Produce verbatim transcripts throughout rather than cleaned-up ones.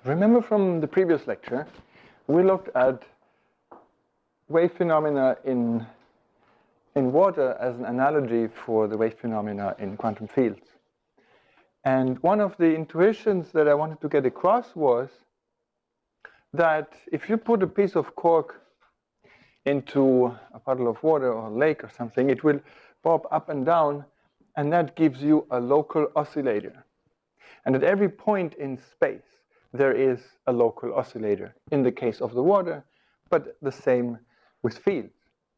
remember from the previous lecture, we looked at wave phenomena in, in water as an analogy for the wave phenomena in quantum fields. And one of the intuitions that I wanted to get across was that if you put a piece of cork into a puddle of water or a lake or something, it will bob up and down, and that gives you a local oscillator. And at every point in space, there is a local oscillator in the case of the water, but the same with fields.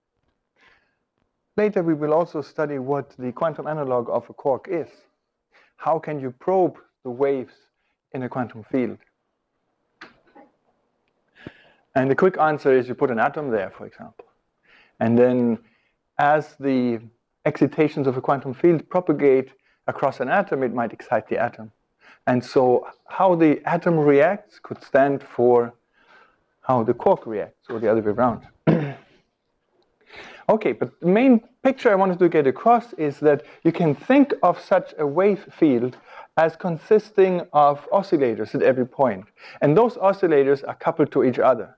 Later, we will also study what the quantum analog of a quark is. How can you probe the waves in a quantum field? And the quick answer is you put an atom there, for example. And then as the excitations of a quantum field propagate across an atom, it might excite the atom. And so how the atom reacts could stand for how the quark reacts, or the other way around. Okay, but the main picture I wanted to get across is that you can think of such a wave field as consisting of oscillators at every point. And those oscillators are coupled to each other.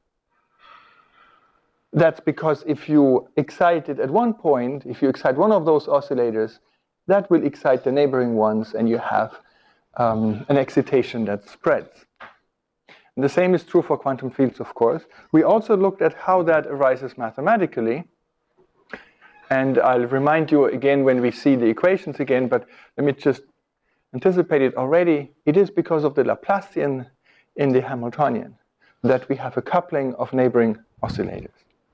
That's because if you excite it at one point, if you excite one of those oscillators, that will excite the neighboring ones, and you have um, an excitation that spreads. And the same is true for quantum fields, of course. We also looked at how that arises mathematically. And I'll remind you again when we see the equations again, but let me just anticipate it already. It is because of the Laplacian in the Hamiltonian that we have a coupling of neighboring oscillators.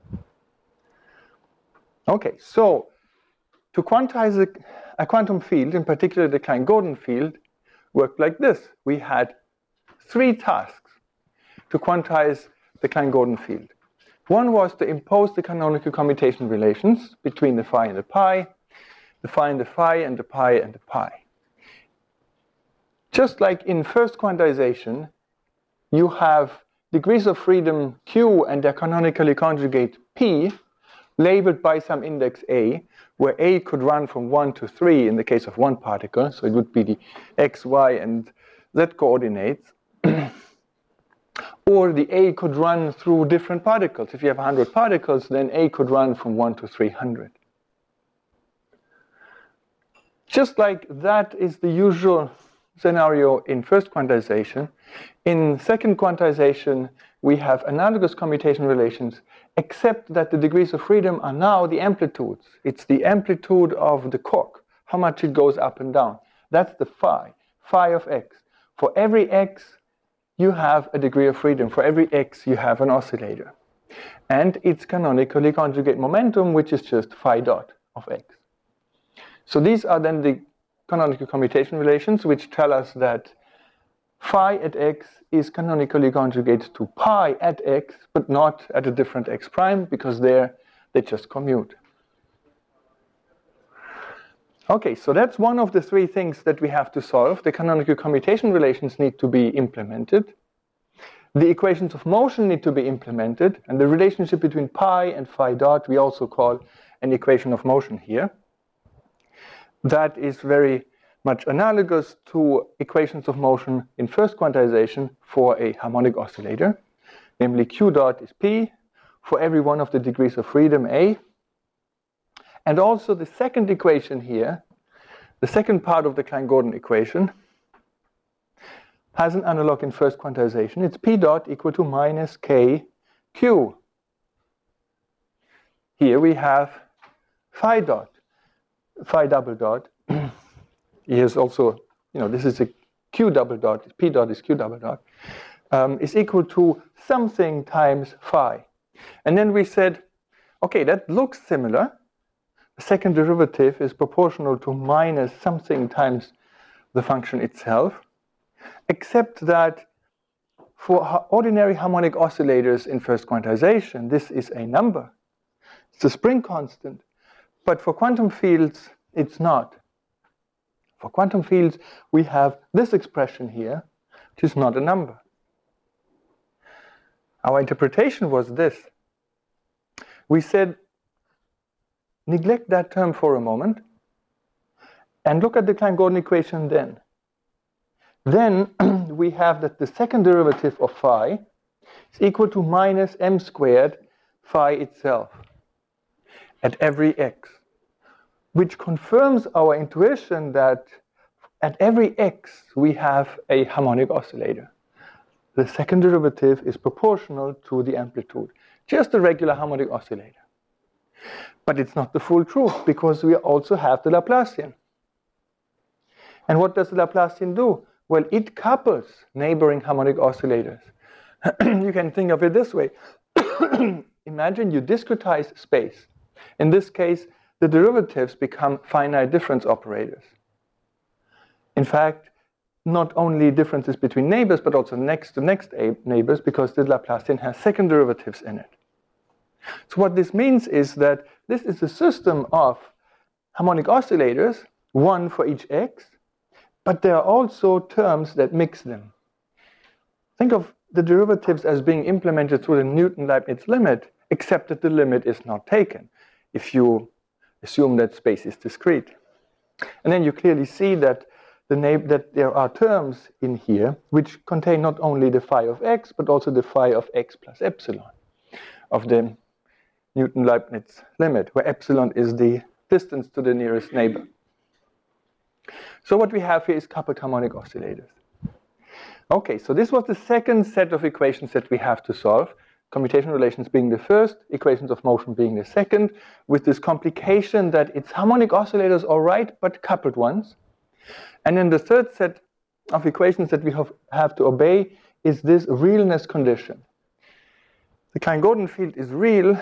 Okay, so to quantize a, a quantum field, in particular the Klein-Gordon field, worked like this. We had three tasks to quantize the Klein-Gordon field. One was to impose the canonical commutation relations between the phi and the pi, the phi and the phi, and the pi and the pi. Just like in first quantization, you have degrees of freedom q and their canonically conjugate p, labeled by some index a, where a could run from one to three in the case of one particle, so it would be the x, y, and z coordinates. Or the a could run through different particles. If you have one hundred particles, then a could run from one to three hundred. Just like that is the usual scenario in first quantization, in second quantization, we have analogous commutation relations, except that the degrees of freedom are now the amplitudes. It's the amplitude of the cork, how much it goes up and down. That's the phi, phi of x. For every x, you have a degree of freedom. For every x, you have an oscillator. And its canonically conjugate momentum, which is just phi dot of x. So these are then the canonical commutation relations, which tell us that phi at x is canonically conjugate to pi at x, but not at a different x prime, because there they just commute. Okay, so that's one of the three things that we have to solve. The canonical commutation relations need to be implemented. The equations of motion need to be implemented. And the relationship between pi and phi dot we also call an equation of motion here. That is very much analogous to equations of motion in first quantization for a harmonic oscillator. Namely, q dot is p for every one of the degrees of freedom a. And also the second equation here, the second part of the Klein-Gordon equation, has an analog in first quantization. It's p dot equal to minus k q. Here we have phi dot, phi double dot. Here's also, you know, this is a q double dot, p dot is q double dot, um, is equal to something times phi. And then we said, okay, that looks similar. The second derivative is proportional to minus something times the function itself, except that for ordinary harmonic oscillators in first quantization, this is a number. It's a spring constant. But for quantum fields, it's not. For quantum fields, we have this expression here, which is not a number. Our interpretation was this. We said, neglect that term for a moment and look at the Klein-Gordon equation then. Then we have that the second derivative of phi is equal to minus m squared phi itself at every x, which confirms our intuition that at every x we have a harmonic oscillator. The second derivative is proportional to the amplitude, just a regular harmonic oscillator. But it's not the full truth, because we also have the Laplacian. And what does the Laplacian do? Well, it couples neighboring harmonic oscillators. You can think of it this way. Imagine you discretize space. In this case, the derivatives become finite difference operators. In fact, not only differences between neighbors, but also next to next neighbors, because the Laplacian has second derivatives in it. So what this means is that this is a system of harmonic oscillators, one for each x, but there are also terms that mix them. Think of the derivatives as being implemented through the Newton-Leibniz limit, except that the limit is not taken, if you assume that space is discrete. And then you clearly see that, the that there are terms in here which contain not only the phi of x, but also the phi of x plus epsilon of the Newton-Leibniz limit, where epsilon is the distance to the nearest neighbor. So what we have here is coupled harmonic oscillators. Okay, so this was the second set of equations that we have to solve, commutation relations being the first, equations of motion being the second, with this complication that it's harmonic oscillators all right, but coupled ones. And then the third set of equations that we have, have to obey is this realness condition. The Klein-Gordon field is real,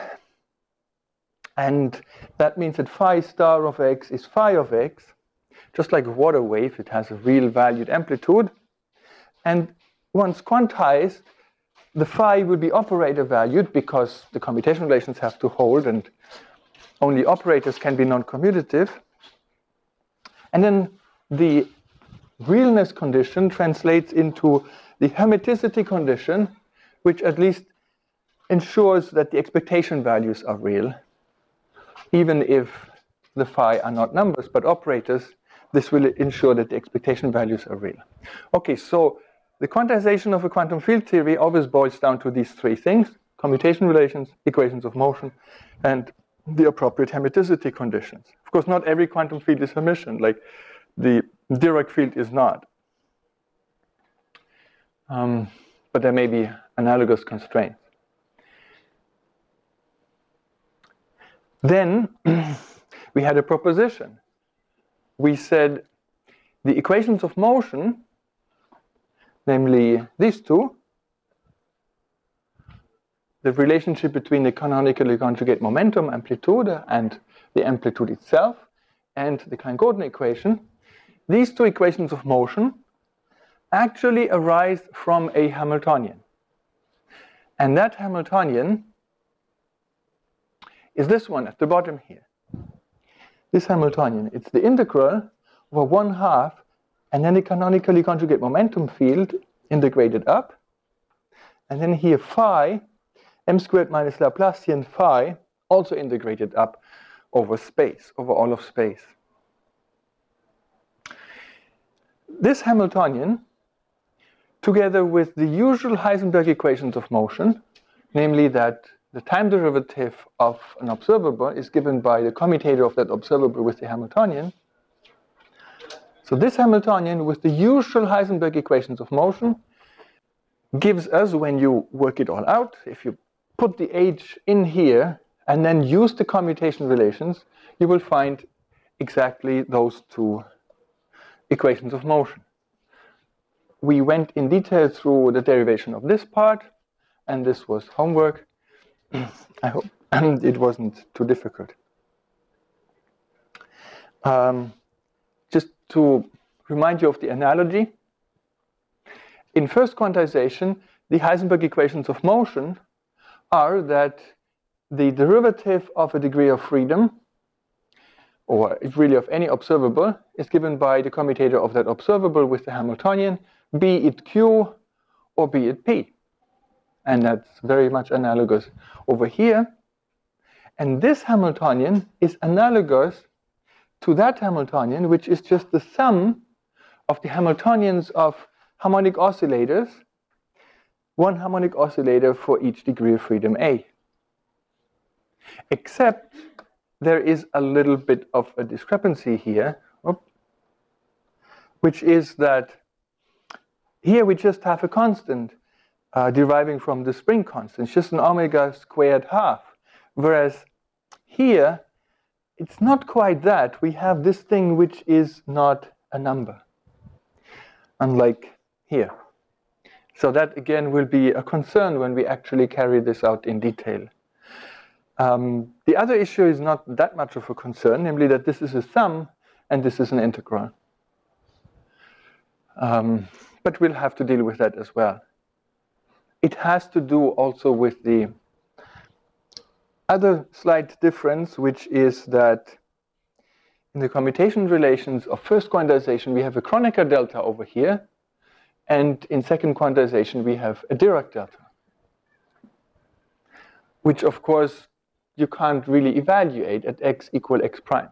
and that means that phi star of x is phi of x. Just like a water wave, it has a real valued amplitude. And once quantized, the phi will be operator valued because the commutation relations have to hold and only operators can be non-commutative. And then the realness condition translates into the hermiticity condition, which at least ensures that the expectation values are real, even if the phi are not numbers but operators. This will ensure that the expectation values are real. Okay, so the quantization of a quantum field theory always boils down to these three things: commutation relations, equations of motion, and the appropriate hermiticity conditions. Of course, not every quantum field is Hermitian, like the Dirac field is not. Um, but there may be analogous constraints. Then we had a proposition. We said the equations of motion, namely these two, the relationship between the canonically conjugate momentum amplitude and the amplitude itself, and the Klein-Gordon equation, these two equations of motion actually arise from a Hamiltonian. And that Hamiltonian is this one at the bottom here. This Hamiltonian, it's the integral over one half and then the canonically conjugate momentum field integrated up. And then here phi, m squared minus Laplacian phi, also integrated up over space, over all of space. This Hamiltonian, together with the usual Heisenberg equations of motion, namely that the time derivative of an observable is given by the commutator of that observable with the Hamiltonian. So this Hamiltonian with the usual Heisenberg equations of motion gives us, when you work it all out, if you put the h in here and then use the commutation relations, you will find exactly those two equations of motion. We went in detail through the derivation of this part, and this was homework. I hope it wasn't too difficult. Um, just to remind you of the analogy, in first quantization, the Heisenberg equations of motion are that the derivative of a degree of freedom, or really of any observable, is given by the commutator of that observable with the Hamiltonian, be it Q or be it P. And that's very much analogous over here. And this Hamiltonian is analogous to that Hamiltonian, which is just the sum of the Hamiltonians of harmonic oscillators, one harmonic oscillator for each degree of freedom A. Except there is a little bit of a discrepancy here, which is that here we just have a constant uh, deriving from the spring constant. It's just an omega squared half. Whereas here, it's not quite that. We have this thing which is not a number, unlike here. So that, again, will be a concern when we actually carry this out in detail. Um, the other issue is not that much of a concern, namely that this is a sum and this is an integral. Um, but we'll have to deal with that as well. It has to do also with the other slight difference, which is that in the commutation relations of first quantization, we have a Kronecker delta over here, and in second quantization, we have a Dirac delta, which, of course, you can't really evaluate at x equal x prime.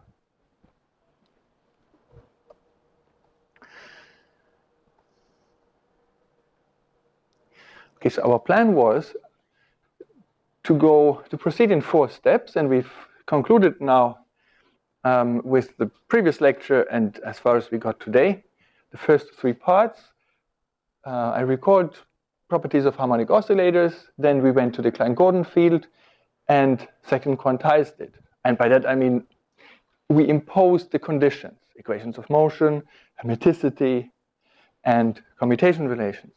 Okay, so our plan was to go to proceed in four steps, and we've concluded now um, with the previous lecture and as far as we got today, the first three parts. Uh, I recalled properties of harmonic oscillators, then we went to the Klein-Gordon field and second quantized it. And by that I mean we imposed the conditions, equations of motion, hermiticity, and commutation relations.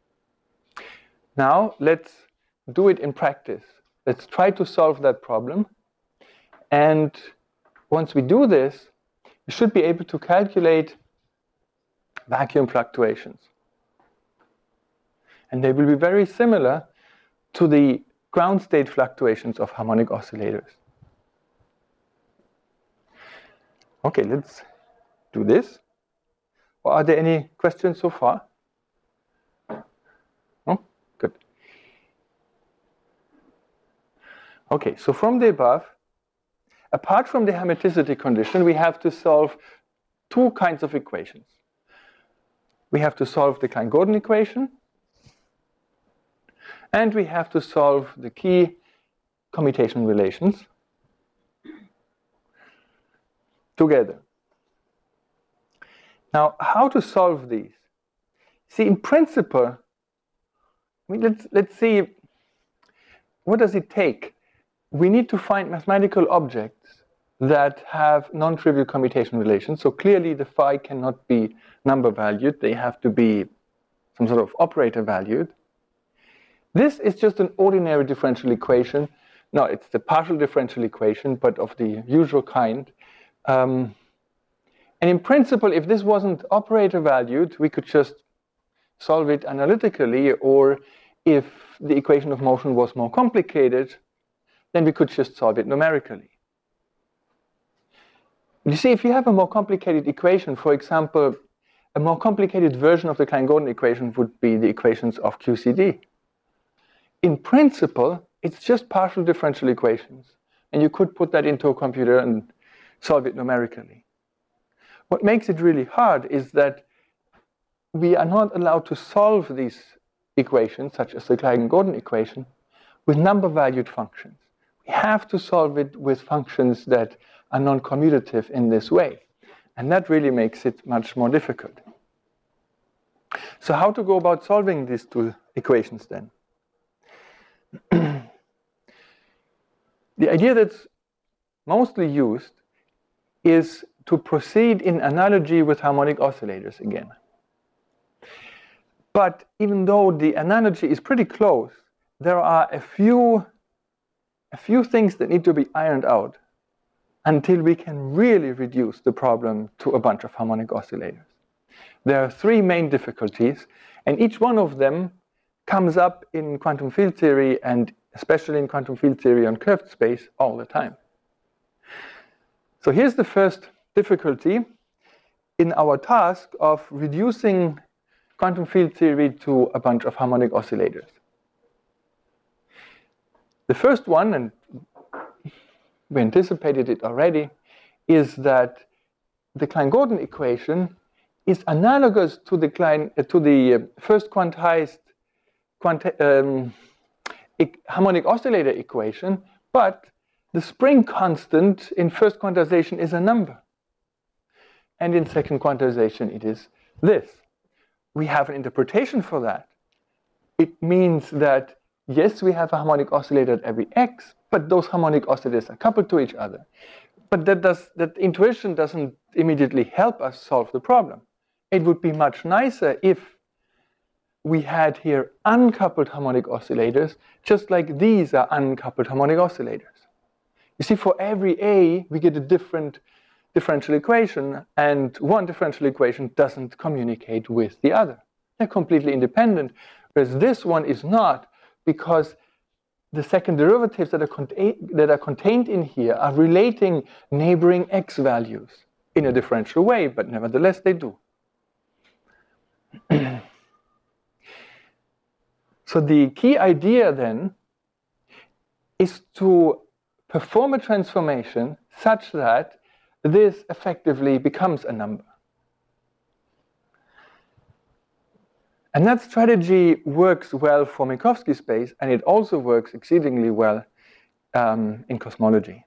Now let's do it in practice. Let's try to solve that problem. And once we do this, we should be able to calculate vacuum fluctuations. And they will be very similar to the ground state fluctuations of harmonic oscillators. Okay, let's do this. Well, are there any questions so far? Oh, good. Okay, so from the above, apart from the hermiticity condition, we have to solve two kinds of equations. We have to solve the Klein-Gordon equation, and we have to solve the key commutation relations together. Now, how to solve these? See, in principle, I mean, let's, let's see, what does it take? We need to find mathematical objects that have non-trivial commutation relations. So clearly the phi cannot be number valued. They have to be some sort of operator valued. This is just an ordinary differential equation. No, it's the partial differential equation, but of the usual kind. Um, and in principle, if this wasn't operator valued, we could just solve it analytically, or if the equation of motion was more complicated, then we could just solve it numerically. You see, if you have a more complicated equation, for example, a more complicated version of the Klein-Gordon equation would be the equations of Q C D. In principle, it's just partial differential equations, and you could put that into a computer and solve it numerically. What makes it really hard is that we are not allowed to solve these equations, such as the Klein-Gordon equation, with number-valued functions. We have to solve it with functions that are non-commutative in this way, and that really makes it much more difficult. So how to go about solving these two equations then? The idea that's mostly used is to proceed in analogy with harmonic oscillators again. But even though the analogy is pretty close, there are a few, a few things that need to be ironed out until we can really reduce the problem to a bunch of harmonic oscillators. There are three main difficulties, and each one of them comes up in quantum field theory, and especially in quantum field theory on curved space, all the time. So here's the first difficulty in our task of reducing quantum field theory to a bunch of harmonic oscillators. The first one, and we anticipated it already, is that the Klein-Gordon equation is analogous to the, Klein, uh, to the uh, first quantized quanti um, harmonic oscillator equation, but the spring constant in first quantization is a number. And in second quantization, it is this. We have an interpretation for that. It means that, yes, we have a harmonic oscillator at every x, but those harmonic oscillators are coupled to each other. But that, does, that intuition doesn't immediately help us solve the problem. It would be much nicer if we had here uncoupled harmonic oscillators, just like these are uncoupled harmonic oscillators. You see, for every A, we get a different differential equation, and one differential equation doesn't communicate with the other. They're completely independent, whereas this one is not, because the second derivatives that are, that are contained in here are relating neighboring x values in a differential way, but nevertheless they do. So the key idea then is to perform a transformation such that this effectively becomes a number. And that strategy works well for Minkowski space, and it also works exceedingly well um, in cosmology.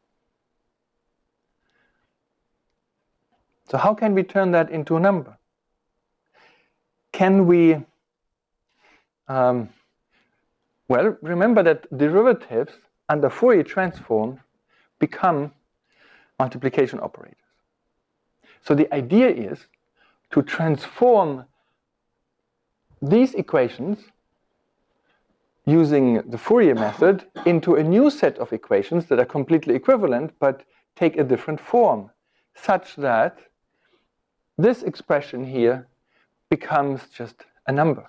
So how can we turn that into a number? Can we, um, well, remember that derivatives under Fourier transform become multiplication operators. So the idea is to transform these equations using the Fourier method into a new set of equations that are completely equivalent but take a different form, such that this expression here becomes just a number.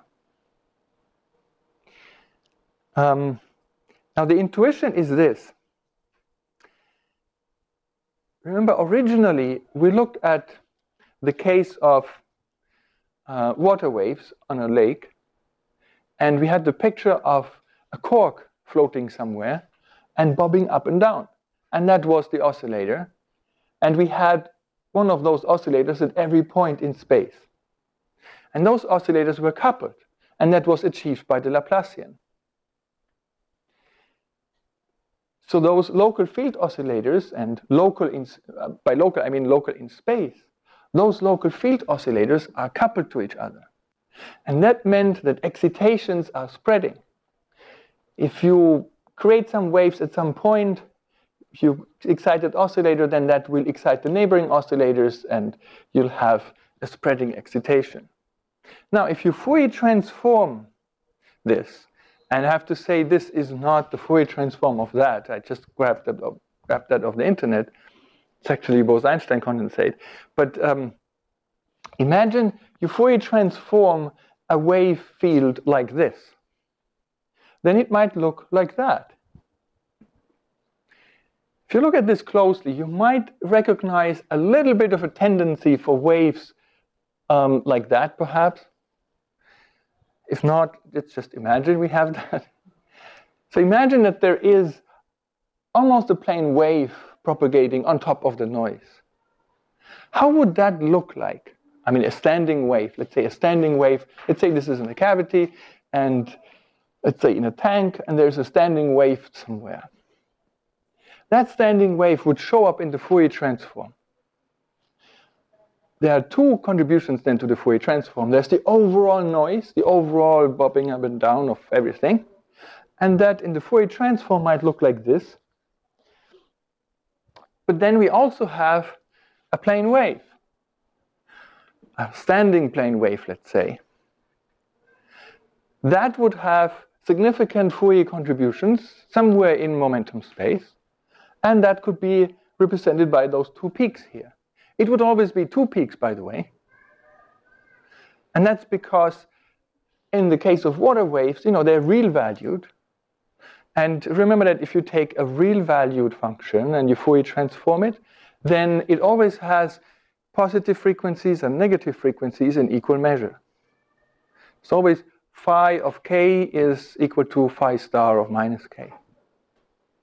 Um, now the intuition is this. Remember, originally we looked at the case of uh, water waves on a lake, and we had the picture of a cork floating somewhere and bobbing up and down. And that was the oscillator. And we had one of those oscillators at every point in space. And those oscillators were coupled, and that was achieved by the Laplacian. So those local field oscillators, and local in, uh, by local I mean local in space, those local field oscillators are coupled to each other. And that meant that excitations are spreading. If you create some waves at some point, if you excite that oscillator, then that will excite the neighboring oscillators, and you'll have a spreading excitation. Now, if you Fourier transform this, and I have to say this is not the Fourier transform of that, I just grabbed that, grabbed that off the internet. It's actually Bose-Einstein condensate. But um, imagine you Fourier transform a wave field like this. Then it might look like that. If you look at this closely, you might recognize a little bit of a tendency for waves um, like that, perhaps. If not, let's just imagine we have that. So imagine that there is almost a plane wave propagating on top of the noise. How would that look like? I mean, a standing wave. Let's say a standing wave. Let's say this is in a cavity, and let's say in a tank, and there's a standing wave somewhere. That standing wave would show up in the Fourier transform. There are two contributions then to the Fourier transform. There's the overall noise, the overall bobbing up and down of everything. And that in the Fourier transform might look like this. But then we also have a plane wave, a standing plane wave, let's say. That would have significant Fourier contributions somewhere in momentum space. And that could be represented by those two peaks here. It would always be two peaks, by the way. And that's because in the case of water waves, you know, they're real valued. And remember that if you take a real valued function and you Fourier transform it, then it always has positive frequencies and negative frequencies in equal measure. It's always phi of k is equal to phi star of minus k.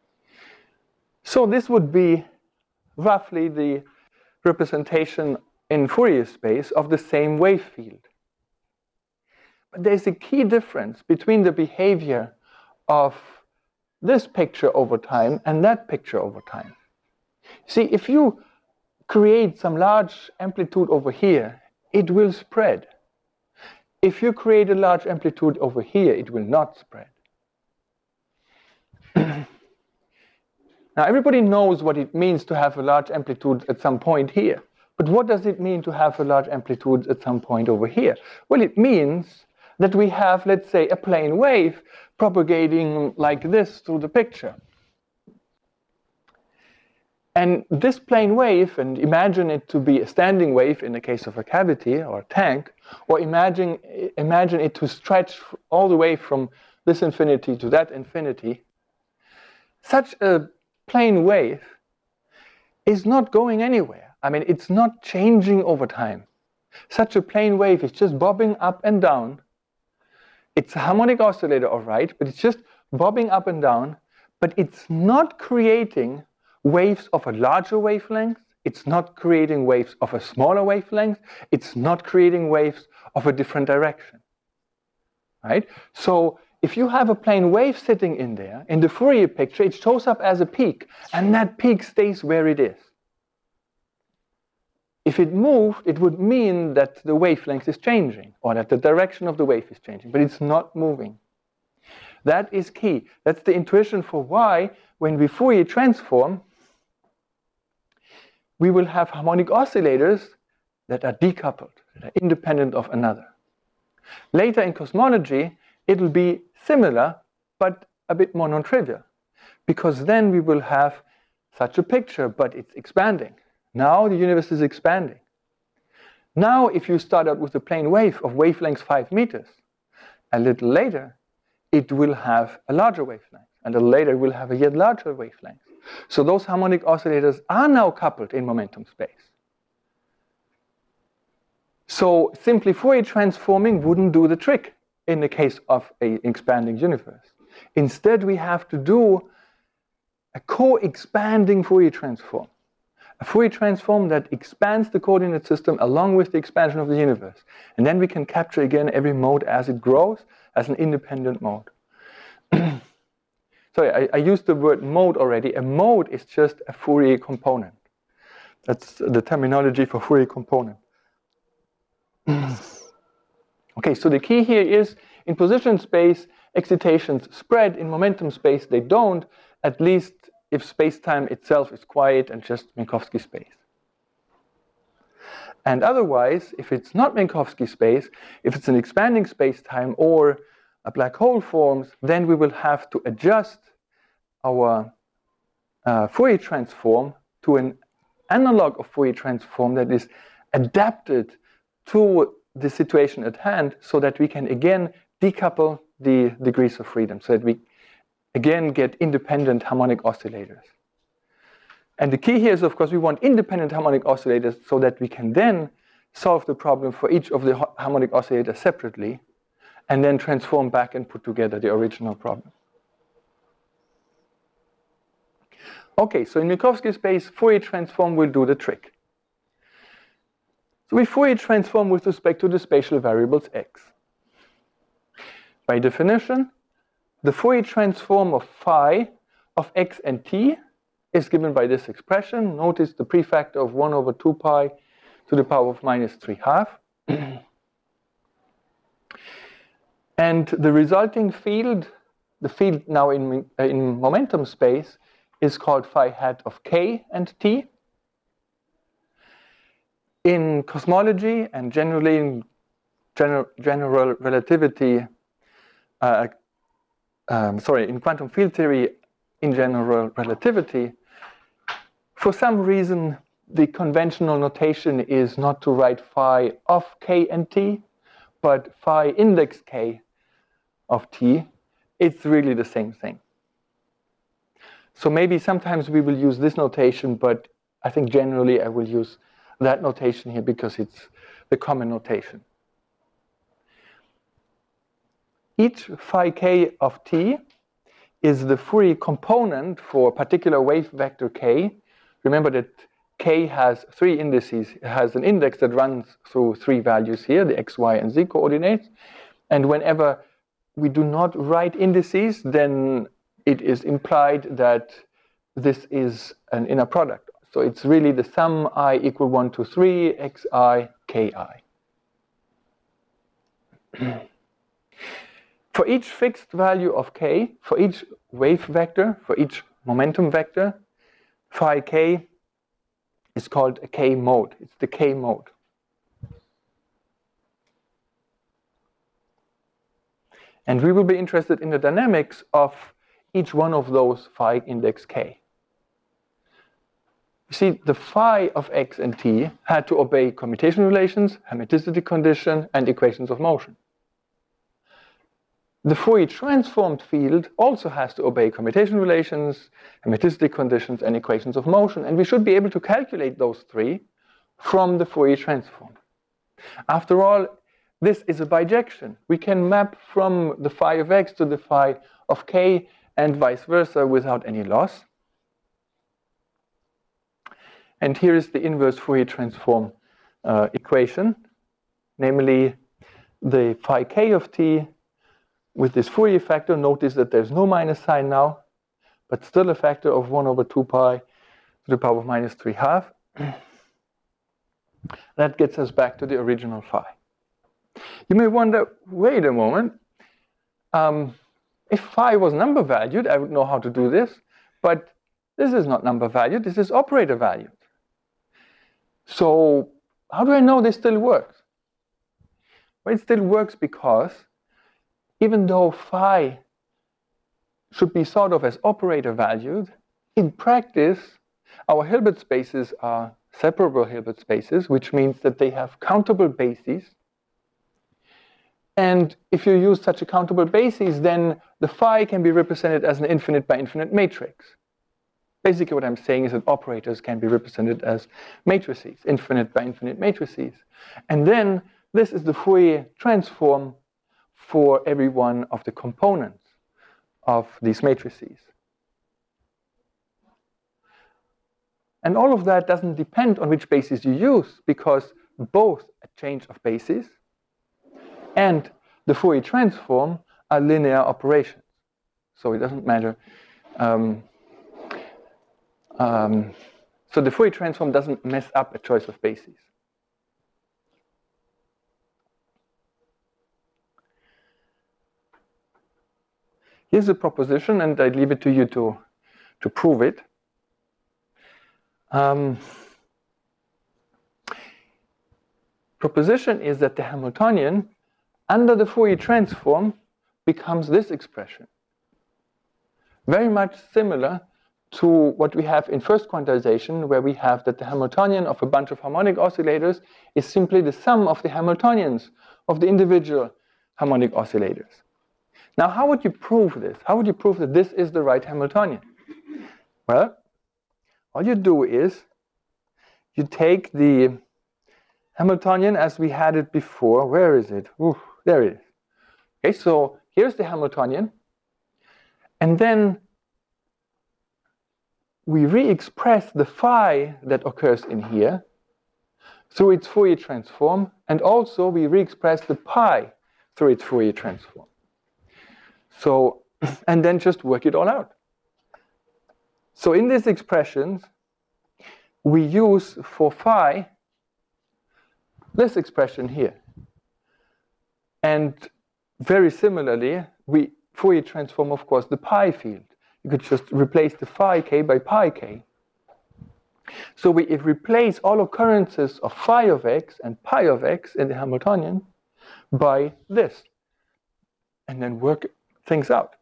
So this would be roughly the representation in Fourier space of the same wave field. But there's a key difference between the behavior of this picture over time and that picture over time. See, if you create some large amplitude over here, it will spread. If you create a large amplitude over here, it will not spread. Now, everybody knows what it means to have a large amplitude at some point here. But what does it mean to have a large amplitude at some point over here? Well, it means that we have, let's say, a plane wave propagating like this through the picture. And this plane wave, and imagine it to be a standing wave in the case of a cavity or a tank, or imagine, imagine it to stretch all the way from this infinity to that infinity. Such a plane wave is not going anywhere. I mean, it's not changing over time. Such a plane wave is just bobbing up and down. It's a harmonic oscillator, all right, but it's just bobbing up and down, but it's not creating waves of a larger wavelength. It's not creating waves of a smaller wavelength. It's not creating waves of a different direction, right? So if you have a plane wave sitting in there, in the Fourier picture, it shows up as a peak, and that peak stays where it is. If it moved, it would mean that the wavelength is changing, or that the direction of the wave is changing, but it's not moving. That is key. That's the intuition for why, when we Fourier transform, we will have harmonic oscillators that are decoupled, that are independent of another. Later in cosmology, it'll be similar, but a bit more non-trivial, because then we will have such a picture, but it's expanding. Now the universe is expanding. Now if you start out with a plane wave of wavelength five meters, a little later it will have a larger wavelength, and a little later it will have a yet larger wavelength. So those harmonic oscillators are now coupled in momentum space. So simply Fourier transforming wouldn't do the trick in the case of an expanding universe. Instead, we have to do a co-expanding Fourier transform. A Fourier transform that expands the coordinate system along with the expansion of the universe. And then we can capture again every mode as it grows as an independent mode. Sorry, I, I used the word mode already. A mode is just a Fourier component. That's the terminology for Fourier component. Okay, so the key here is, in position space, excitations spread. In momentum space, they don't, at least if space-time itself is quiet and just Minkowski space. And otherwise, if it's not Minkowski space, if it's an expanding space-time or a black hole forms, then we will have to adjust our uh, Fourier transform to an analog of Fourier transform that is adapted to the situation at hand, so that we can again decouple the degrees of freedom, so that we again get independent harmonic oscillators. And the key here is, of course, we want independent harmonic oscillators so that we can then solve the problem for each of the harmonic oscillators separately, and then transform back and put together the original problem. Okay, so in Minkowski space, Fourier transform will do the trick. So we Fourier transform with respect to the spatial variables x. By definition, the Fourier transform of phi of x and t is given by this expression. Notice the prefactor of one over two pi to the power of minus three half. And the resulting field, the field now in, uh, in momentum space, is called phi hat of k and t. In cosmology and generally in general, general relativity, uh, um, sorry, in quantum field theory, in general relativity, for some reason, the conventional notation is not to write phi of k and t, but phi index k of t. It's really the same thing. So maybe sometimes we will use this notation, but I think generally I will use that notation here because it's the common notation. Each phi k of t is the Fourier component for a particular wave vector k. Remember that K has three indices. It has an index that runs through three values here, the x, y, and z coordinates. And whenever we do not write indices, then it is implied that this is an inner product. So it's really the sum I equal one to three, xi, ki. For each fixed value of k, for each wave vector, for each momentum vector, phi k is called a k mode. It's the k mode. And we will be interested in the dynamics of each one of those phi index k. You see, the phi of x and t had to obey commutation relations, hermiticity condition, and equations of motion. The Fourier transformed field also has to obey commutation relations, hermiticity conditions, and equations of motion, and we should be able to calculate those three from the Fourier transform. After all, this is a bijection. We can map from the phi of x to the phi of k and vice versa without any loss. And here is the inverse Fourier transform uh, equation, namely the phi k of t with this Fourier factor. Notice that there's no minus sign now, but still a factor of one over two pi to the power of minus three half. That gets us back to the original phi. You may wonder, wait a moment, um, if phi was number valued, I would know how to do this, but this is not number valued, this is operator valued. So how do I know this still works? Well, it still works because even though phi should be thought of as operator valued, in practice, our Hilbert spaces are separable Hilbert spaces, which means that they have countable bases. And if you use such a countable basis, then the phi can be represented as an infinite by infinite matrix. Basically what I'm saying is that operators can be represented as matrices, infinite by infinite matrices. And then this is the Fourier transform for every one of the components of these matrices. And all of that doesn't depend on which basis you use, because both a change of basis and the Fourier transform are linear operations. So it doesn't matter. Um, um, so the Fourier transform doesn't mess up a choice of bases. Here's a proposition, and I leave it to you to, to prove it. Um, proposition is that the Hamiltonian under the Fourier transform becomes this expression. Very much similar to what we have in first quantization, where we have that the Hamiltonian of a bunch of harmonic oscillators is simply the sum of the Hamiltonians of the individual harmonic oscillators. Now, how would you prove this? How would you prove that this is the right Hamiltonian? Well, all you do is you take the Hamiltonian as we had it before. Where is it? Ooh, there it is. Okay, so here's the Hamiltonian. And then we re-express the phi that occurs in here through its Fourier transform. And also we re-express the pi through its Fourier transform. So, and then just work it all out. So in these expressions, we use for phi this expression here. And very similarly, we Fourier transform, of course, the pi field. You could just replace the phi k by pi k. So we if replace all occurrences of phi of x and pi of x in the Hamiltonian by this, and then work things out.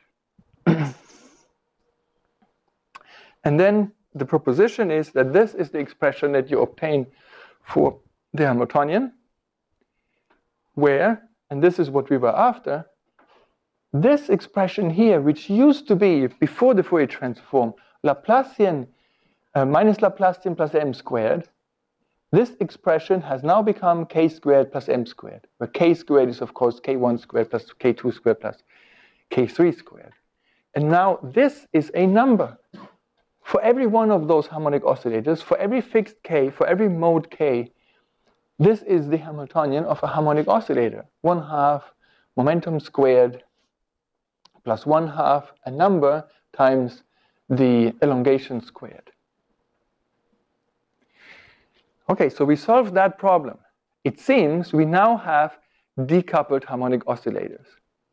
And then the proposition is that this is the expression that you obtain for the Hamiltonian, where, and this is what we were after, this expression here, which used to be, before the Fourier transform, Laplacian uh, minus Laplacian plus m squared, this expression has now become k squared plus m squared, where k squared is, of course, k one squared plus k two squared plus k three squared. And now this is a number. for every one of those harmonic oscillators, for every fixed k, for every mode k, this is the Hamiltonian of a harmonic oscillator. One half momentum squared plus one half a number times the elongation squared. Okay, so we solved that problem. It seems we now have decoupled harmonic oscillators.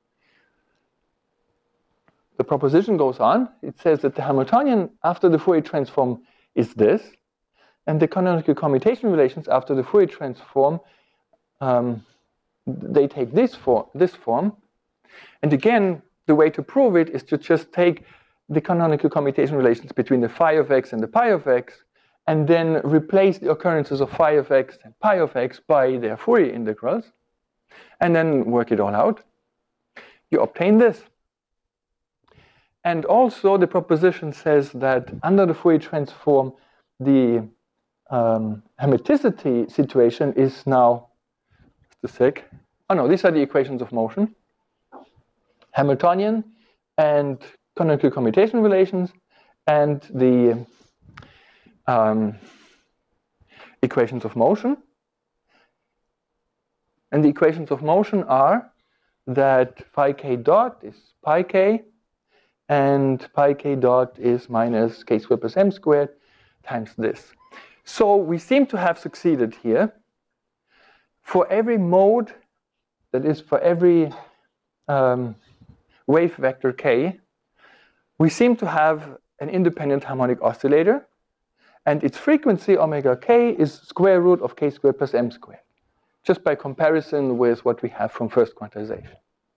The proposition goes on. It says that the Hamiltonian after the Fourier transform is this, and the canonical commutation relations after the Fourier transform, um, they take this, for, this form. And again, the way to prove it is to just take the canonical commutation relations between the phi of x and the pi of x, and then replace the occurrences of phi of x and pi of x by their Fourier integrals, and then work it all out. You obtain this. And also the proposition says that under the Fourier transform, the um, hermiticity situation is now, just a sec, oh no, these are the equations of motion. Hamiltonian and canonical commutation relations, and the um, equations of motion. And the equations of motion are that phi k dot is pi k, and pi k dot is minus k squared plus m squared times this. So we seem to have succeeded here. For every mode, that is for every um, wave vector k, we seem to have an independent harmonic oscillator, and its frequency omega k is square root of k squared plus m squared, just by comparison with what we have from first quantization.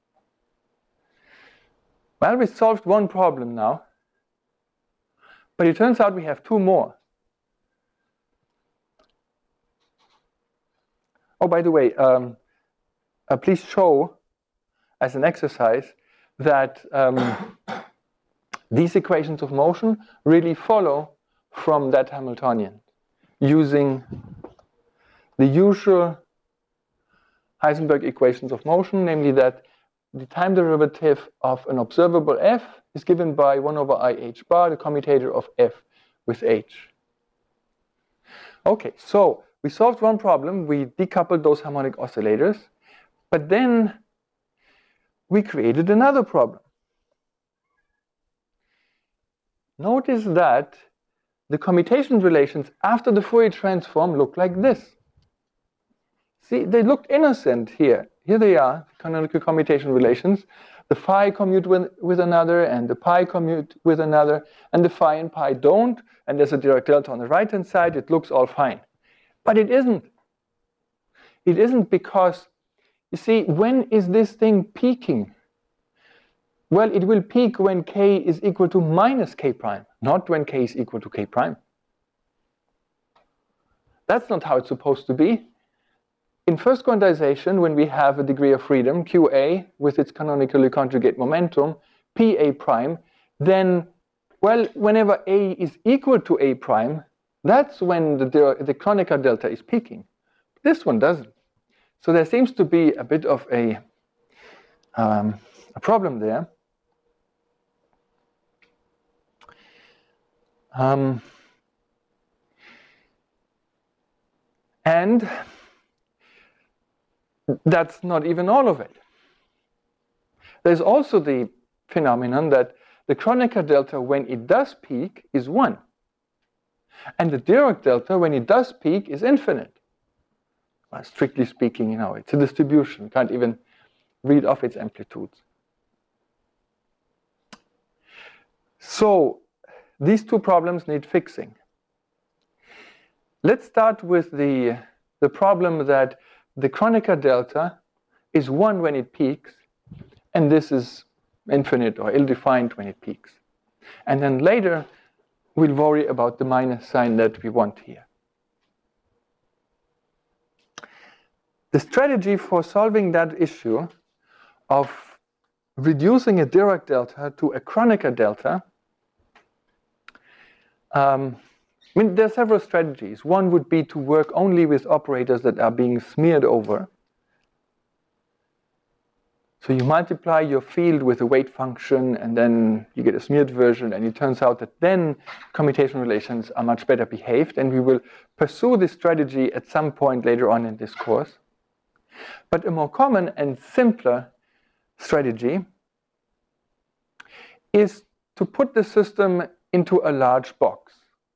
Well, we solved one problem now, but it turns out we have two more. Oh, by the way, um, uh, please show as an exercise that um, these equations of motion really follow from that Hamiltonian using the usual Heisenberg equations of motion, namely that the time derivative of an observable f is given by one over I h bar, the commutator of f with h. Okay, so we solved one problem. We decoupled those harmonic oscillators, but then we created another problem. Notice that the commutation relations after the Fourier transform look like this. See, they looked innocent here. Here they are, canonical commutation relations. The phi commute with, with another, and the pi commute with another, and the phi and pi don't, and there's a Dirac delta on the right-hand side. It looks all fine. But it isn't. It isn't because, you see, when is this thing peaking? Well, it will peak when k is equal to minus k prime, not when k is equal to k prime. That's not how it's supposed to be. In first quantization, when we have a degree of freedom, Qa, with its canonically conjugate momentum, Pa prime, then, well, whenever A is equal to A prime, that's when the, the Kronecker delta is peaking. This one doesn't. So there seems to be a bit of a, um, a problem there. Um, and that's not even all of it. There's also the phenomenon that the Kronecker delta, when it does peak, is one. And the Dirac delta, when it does peak, is infinite. Well, strictly speaking, you know, it's a distribution. You can't even read off its amplitudes. So these two problems need fixing. Let's start with the, the problem that the Kronecker delta is one when it peaks, and this is infinite or ill-defined when it peaks. And then later, we'll worry about the minus sign that we want here. The strategy for solving that issue of reducing a Dirac delta to a Kronecker delta, um, I mean, there are several strategies. One would be to work only with operators that are being smeared over. So you multiply your field with a weight function, and then you get a smeared version, and it turns out that then commutation relations are much better behaved, and we will pursue this strategy at some point later on in this course. But a more common and simpler strategy is to put the system into a large box.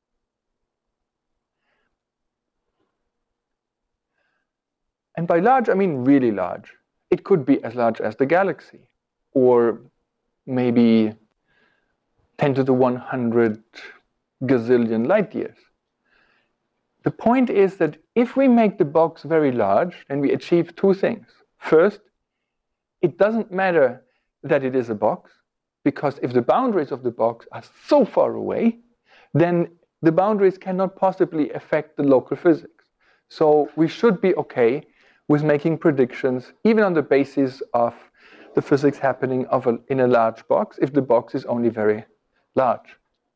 And by large, I mean really large. It could be as large as the galaxy, or maybe ten to the one hundred gazillion light years. The point is that if we make the box very large, then we achieve two things. First, it doesn't matter that it is a box, because if the boundaries of the box are so far away, then the boundaries cannot possibly affect the local physics. So we should be okay with making predictions, even on the basis of the physics happening of a, in a large box, if the box is only very large.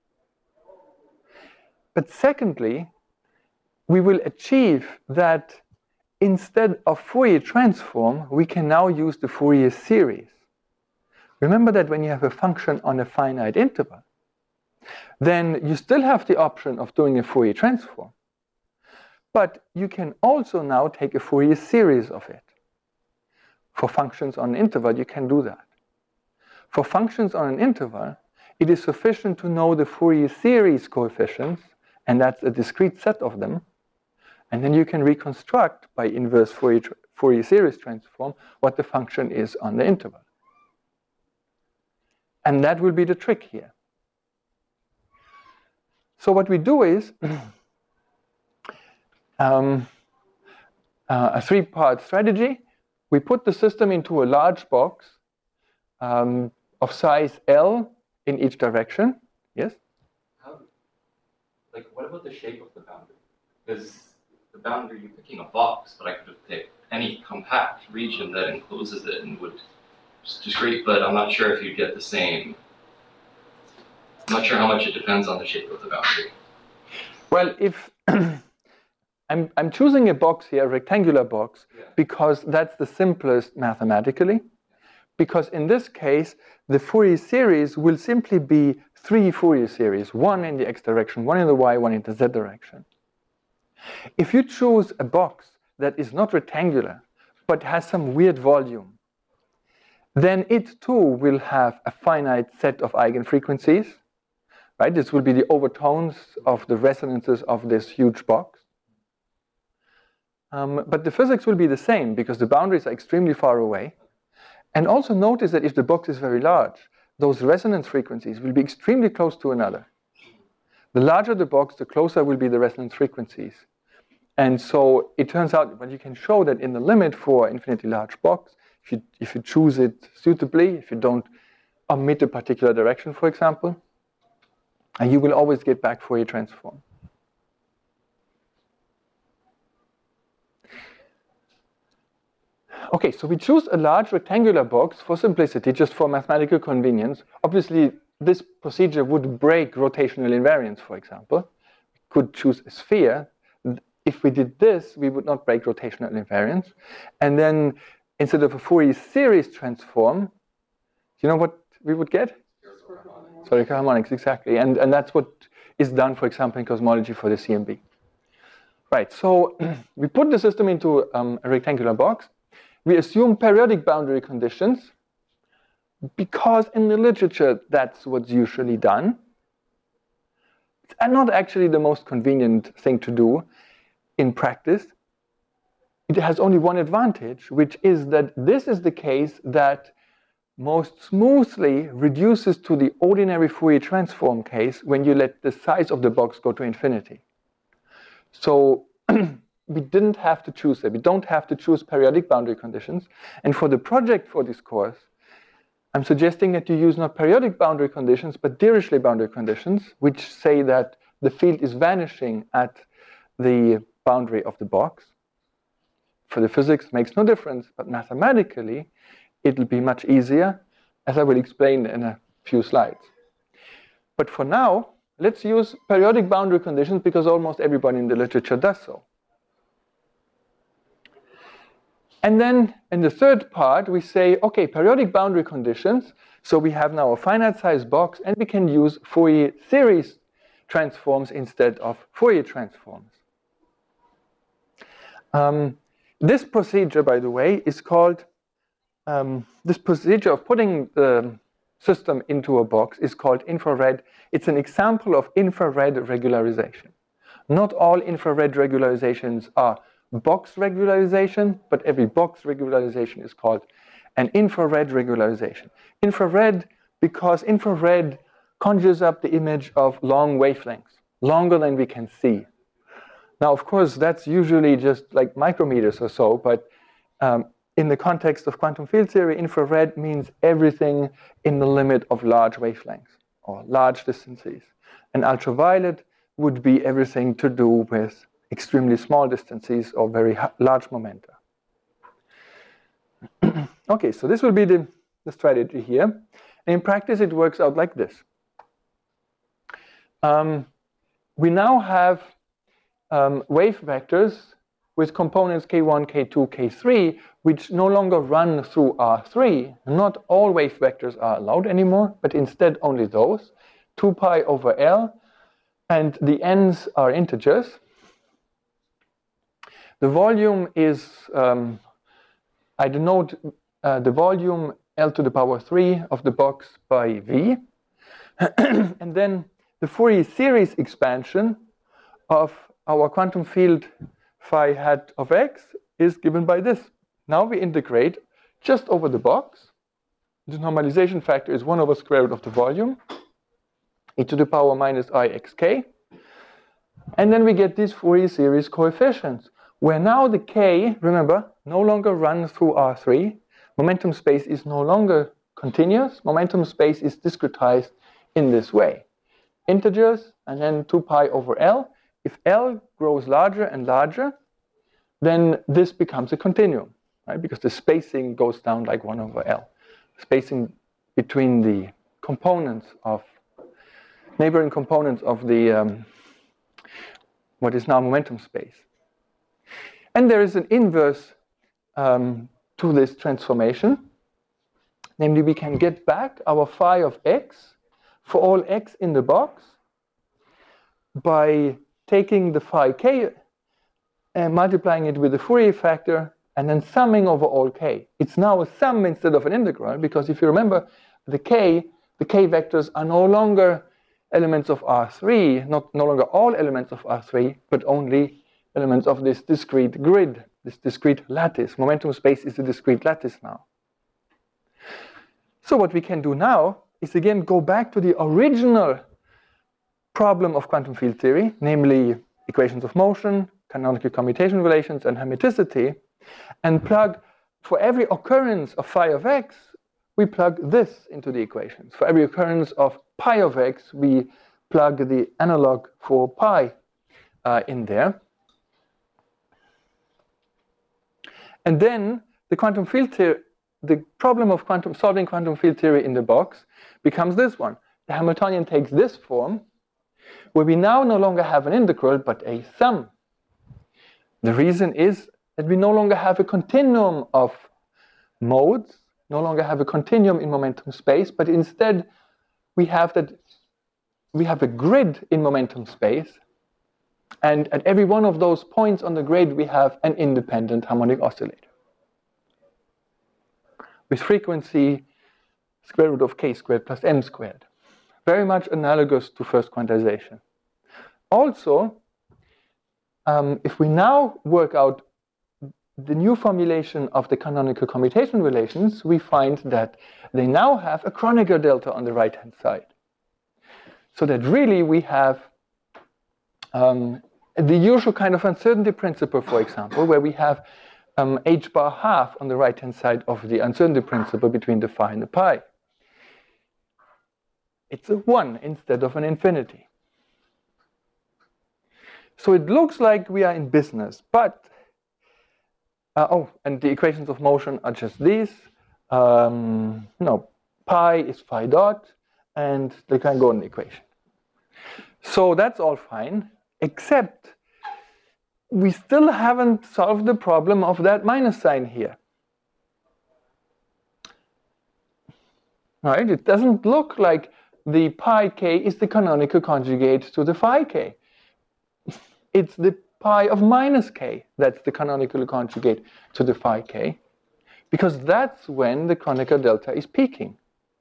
But secondly, we will achieve that instead of Fourier transform, we can now use the Fourier series. Remember that when you have a function on a finite interval, then you still have the option of doing a Fourier transform. But you can also now take a Fourier series of it. For functions on an interval, you can do that. For functions on an interval, it is sufficient to know the Fourier series coefficients, and that's a discrete set of them. And then you can reconstruct by inverse Fourier, Fourier series transform what the function is on the interval. And that will be the trick here. So what we do is um, uh, a three-part strategy. We put the system into a large box um, of size L in each direction. Yes? How, like, what about the shape of the boundary? Because the boundary, you're picking a box, but I could have picked any compact region that encloses it and would discrete, but I'm not sure if you'd get the same. I'm not sure how much it depends on the shape of the boundary. Well, if I'm, I'm choosing a box here, a rectangular box, yeah, because that's the simplest mathematically. Because in this case, the Fourier series will simply be three Fourier series, one in the x direction, one in the y, one in the z direction. If you choose a box that is not rectangular, but has some weird volume, then it too will have a finite set of eigenfrequencies. Right? This will be the overtones of the resonances of this huge box. Um, but the physics will be the same because the boundaries are extremely far away. And also notice that if the box is very large, those resonance frequencies will be extremely close to another. The larger the box, the closer will be the resonance frequencies. And so it turns out, but you can show that in the limit for infinitely large box, if you, if you choose it suitably, if you don't omit a particular direction, for example, and you will always get back Fourier transform. Okay, so we choose a large rectangular box for simplicity, just for mathematical convenience. Obviously, this procedure would break rotational invariance, for example. We could choose a sphere. If we did this, we would not break rotational invariance. And then, instead of a Fourier series transform, do you know what we would get? Spherical harmonics, exactly. And, and that's what is done, for example, in cosmology for the C M B. Right, so we put the system into um, a rectangular box. We assume periodic boundary conditions because in the literature that's what's usually done. It's not actually the most convenient thing to do in practice. It has only one advantage, which is that this is the case that most smoothly reduces to the ordinary Fourier transform case when you let the size of the box go to infinity. So we didn't have to choose it. We don't have to choose periodic boundary conditions. And for the project for this course, I'm suggesting that you use not periodic boundary conditions, but Dirichlet boundary conditions, which say that the field is vanishing at the boundary of the box. For the physics, it makes no difference, but mathematically, it'll be much easier, as I will explain in a few slides. But for now, let's use periodic boundary conditions because almost everybody in the literature does so. And then in the third part, we say, okay, periodic boundary conditions. So we have now a finite size box, and we can use Fourier series transforms instead of Fourier transforms. Um, this procedure, by the way, is called, um, this procedure of putting the system into a box is called infrared. It's an example of infrared regularization. Not all infrared regularizations are box regularization, but every box regularization is called an infrared regularization. Infrared because infrared conjures up the image of long wavelengths, longer than we can see. Now, of course, that's usually just like micrometers or so, but um, in the context of quantum field theory, infrared means everything in the limit of large wavelengths or large distances. And ultraviolet would be everything to do with extremely small distances or very large momenta. Okay, so this will be the, the strategy here. And in practice, it works out like this. Um, we now have um, wave vectors with components k one, k two, k three, which no longer run through R three. Not all wave vectors are allowed anymore, but instead only those. two pi over L, and the n's are integers. The volume is, um, I denote uh, the volume L to the power three of the box by V. And then the Fourier series expansion of our quantum field phi hat of x is given by this. Now we integrate just over the box. The normalization factor is one over square root of the volume, e to the power minus I xk. And then we get these Fourier series coefficients, where now the k, remember, no longer runs through R three. Momentum space is no longer continuous. Momentum space is discretized in this way. Integers, and then two pi over L. If L grows larger and larger, then this becomes a continuum, right? Because the spacing goes down like one over L. Spacing between the components of, neighboring components of the, um, what is now momentum space. And there is an inverse um, to this transformation. Namely, we can get back our phi of x for all x in the box by taking the phi k and multiplying it with the Fourier factor and then summing over all k. It's now a sum instead of an integral, because if you remember, the k, the k vectors are no longer elements of R three, not no longer all elements of R three, but only elements of this discrete grid, this discrete lattice. Momentum space is a discrete lattice now. So what we can do now is again go back to the original problem of quantum field theory, namely equations of motion, canonical commutation relations, and hermiticity, and plug, for every occurrence of phi of x, we plug this into the equations. For every occurrence of pi of x, we plug the analog for pi uh, in there. And then the quantum field theory, the problem of quantum, solving quantum field theory in the box becomes this one. The Hamiltonian takes this form, where we now no longer have an integral, but a sum. The reason is that we no longer have a continuum of modes, no longer have a continuum in momentum space, but instead we have that we have a grid in momentum space, and at every one of those points on the grid we have an independent harmonic oscillator with frequency square root of k squared plus m squared. Very much analogous to first quantization. Also, um, if we now work out the new formulation of the canonical commutation relations, we find that they now have a Kronecker delta on the right-hand side. So that really we have um, the usual kind of uncertainty principle, for example, where we have um, h bar half on the right-hand side of the uncertainty principle between the phi and the pi. It's a one instead of an infinity. So it looks like we are in business, but Uh, oh, and the equations of motion are just these. Um, no, pi is phi dot, and they can go in the equation. So that's all fine, except we still haven't solved the problem of that minus sign here. Right? It doesn't look like the pi k is the canonical conjugate to the phi k. It's the pi of minus k that's the canonical conjugate to the phi k, because that's when the Kronecker delta is peaking.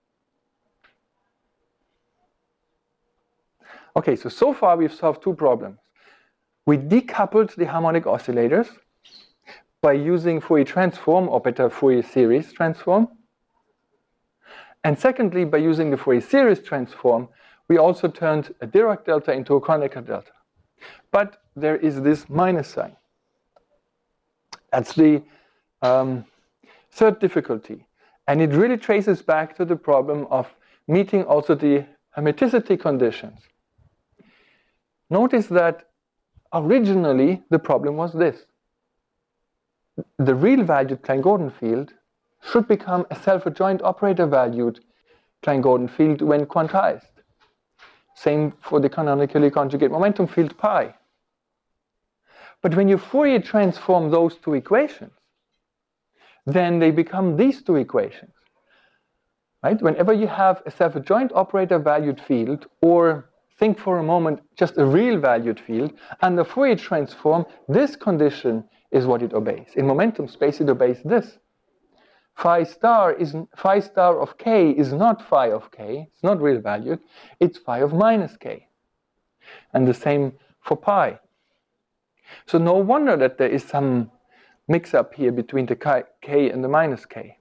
Okay, so so far we've solved two problems. We decoupled the harmonic oscillators by using Fourier transform, or better Fourier series transform. And secondly, by using the Fourier series transform, we also turned a Dirac delta into a Kronecker delta. But there is this minus sign. That's the um, third difficulty. And it really traces back to the problem of meeting also the hermiticity conditions. Notice that originally the problem was this. The real valued Klein-Gordon field should become a self-adjoint operator valued Klein-Gordon field when quantized. Same for the canonically conjugate momentum field pi. But when you Fourier transform those two equations, then they become these two equations. Right? Whenever you have a self-adjoint operator valued field, or think for a moment just a real valued field, under Fourier transform, this condition is what it obeys. In momentum space, it obeys this. Phi star is phi star of k is not phi of k, it's not real valued, it's phi of minus k. And the same for pi. So no wonder that there is some mix-up here between the k and the minus k.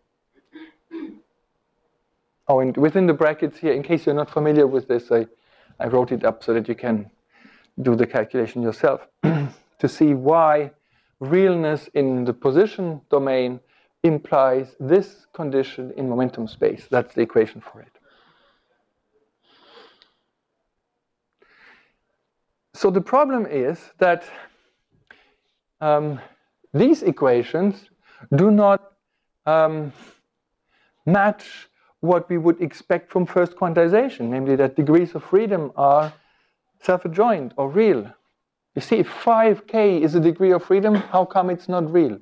Oh, and within the brackets here, in case you're not familiar with this, I, I wrote it up so that you can do the calculation yourself to see why realness in the position domain implies this condition in momentum space. That's the equation for it. So the problem is that um, these equations do not um, match what we would expect from first quantization, namely that degrees of freedom are self-adjoint or real. You see, if five k is a degree of freedom, how come it's not real?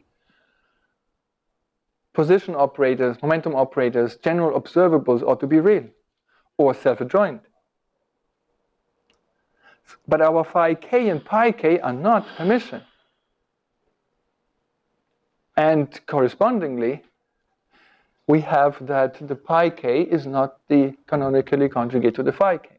Position operators, momentum operators, general observables ought to be real or self-adjoint. But our phi k and pi k are not Hermitian. And correspondingly, we have that the pi k is not the canonically conjugate to the phi k.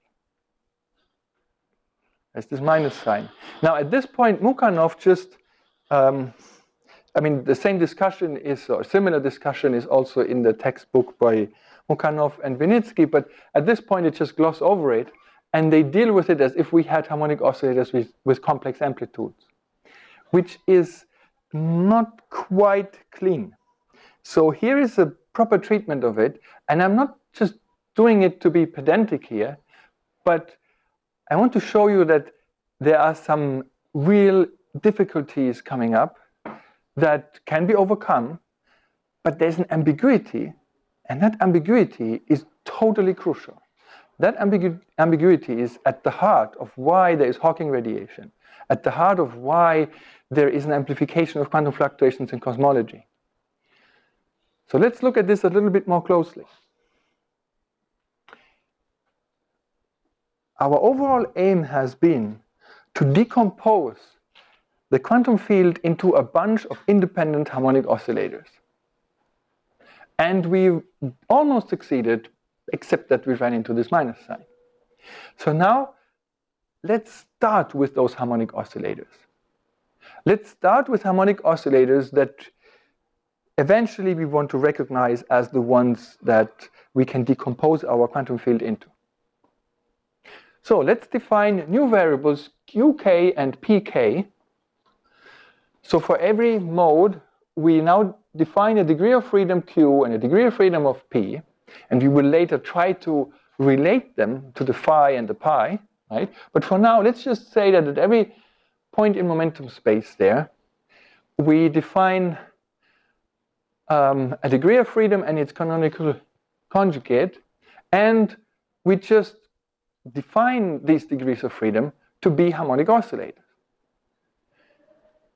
There's this minus sign. Now at this point, Mukhanov just, um, I mean, the same discussion is, or similar discussion is also in the textbook by Mukhanov and Vinitsky, but at this point it just gloss over it, and they deal with it as if we had harmonic oscillators with, with complex amplitudes, which is not quite clean. So here is a proper treatment of it, and I'm not just doing it to be pedantic here, but I want to show you that there are some real difficulties coming up that can be overcome, but there's an ambiguity, and that ambiguity is totally crucial. That ambigu ambiguity is at the heart of why there is Hawking radiation, at the heart of why there is an amplification of quantum fluctuations in cosmology. So let's look at this a little bit more closely. Our overall aim has been to decompose the quantum field into a bunch of independent harmonic oscillators. And we almost succeeded, except that we ran into this minus sign. So now, let's start with those harmonic oscillators. Let's start with harmonic oscillators that eventually we want to recognize as the ones that we can decompose our quantum field into. So let's define new variables qk and pk. So for every mode, we now define a degree of freedom q and a degree of freedom of p, and we will later try to relate them to the phi and the pi, right? But for now, let's just say that at every point in momentum space there, we define um, a degree of freedom and its canonical conjugate, and we just define these degrees of freedom to be harmonic oscillators.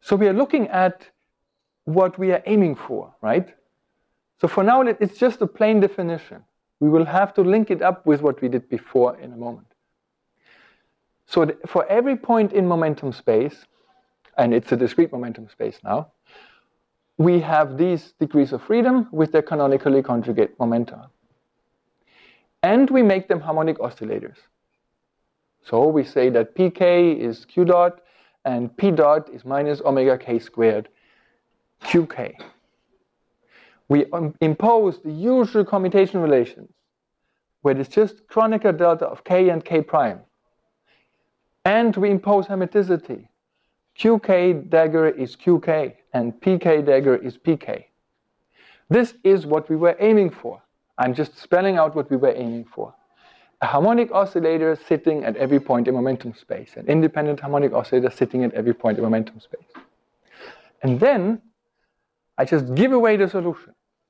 So we are looking at what we are aiming for, right? So for now, it's just a plain definition. We will have to link it up with what we did before in a moment. So for every point in momentum space, and it's a discrete momentum space now, we have these degrees of freedom with their canonically conjugate momenta. And we make them harmonic oscillators. So we say that pk is q dot, and p dot is minus omega k squared qk. We impose the usual commutation relations, where it's just Kronecker delta of k and k prime. And we impose hermiticity. Qk dagger is qk, and pk dagger is pk. This is what we were aiming for. I'm just spelling out what we were aiming for. A harmonic oscillator sitting at every point in momentum space, an independent harmonic oscillator sitting at every point in momentum space. And then I just give away the solution.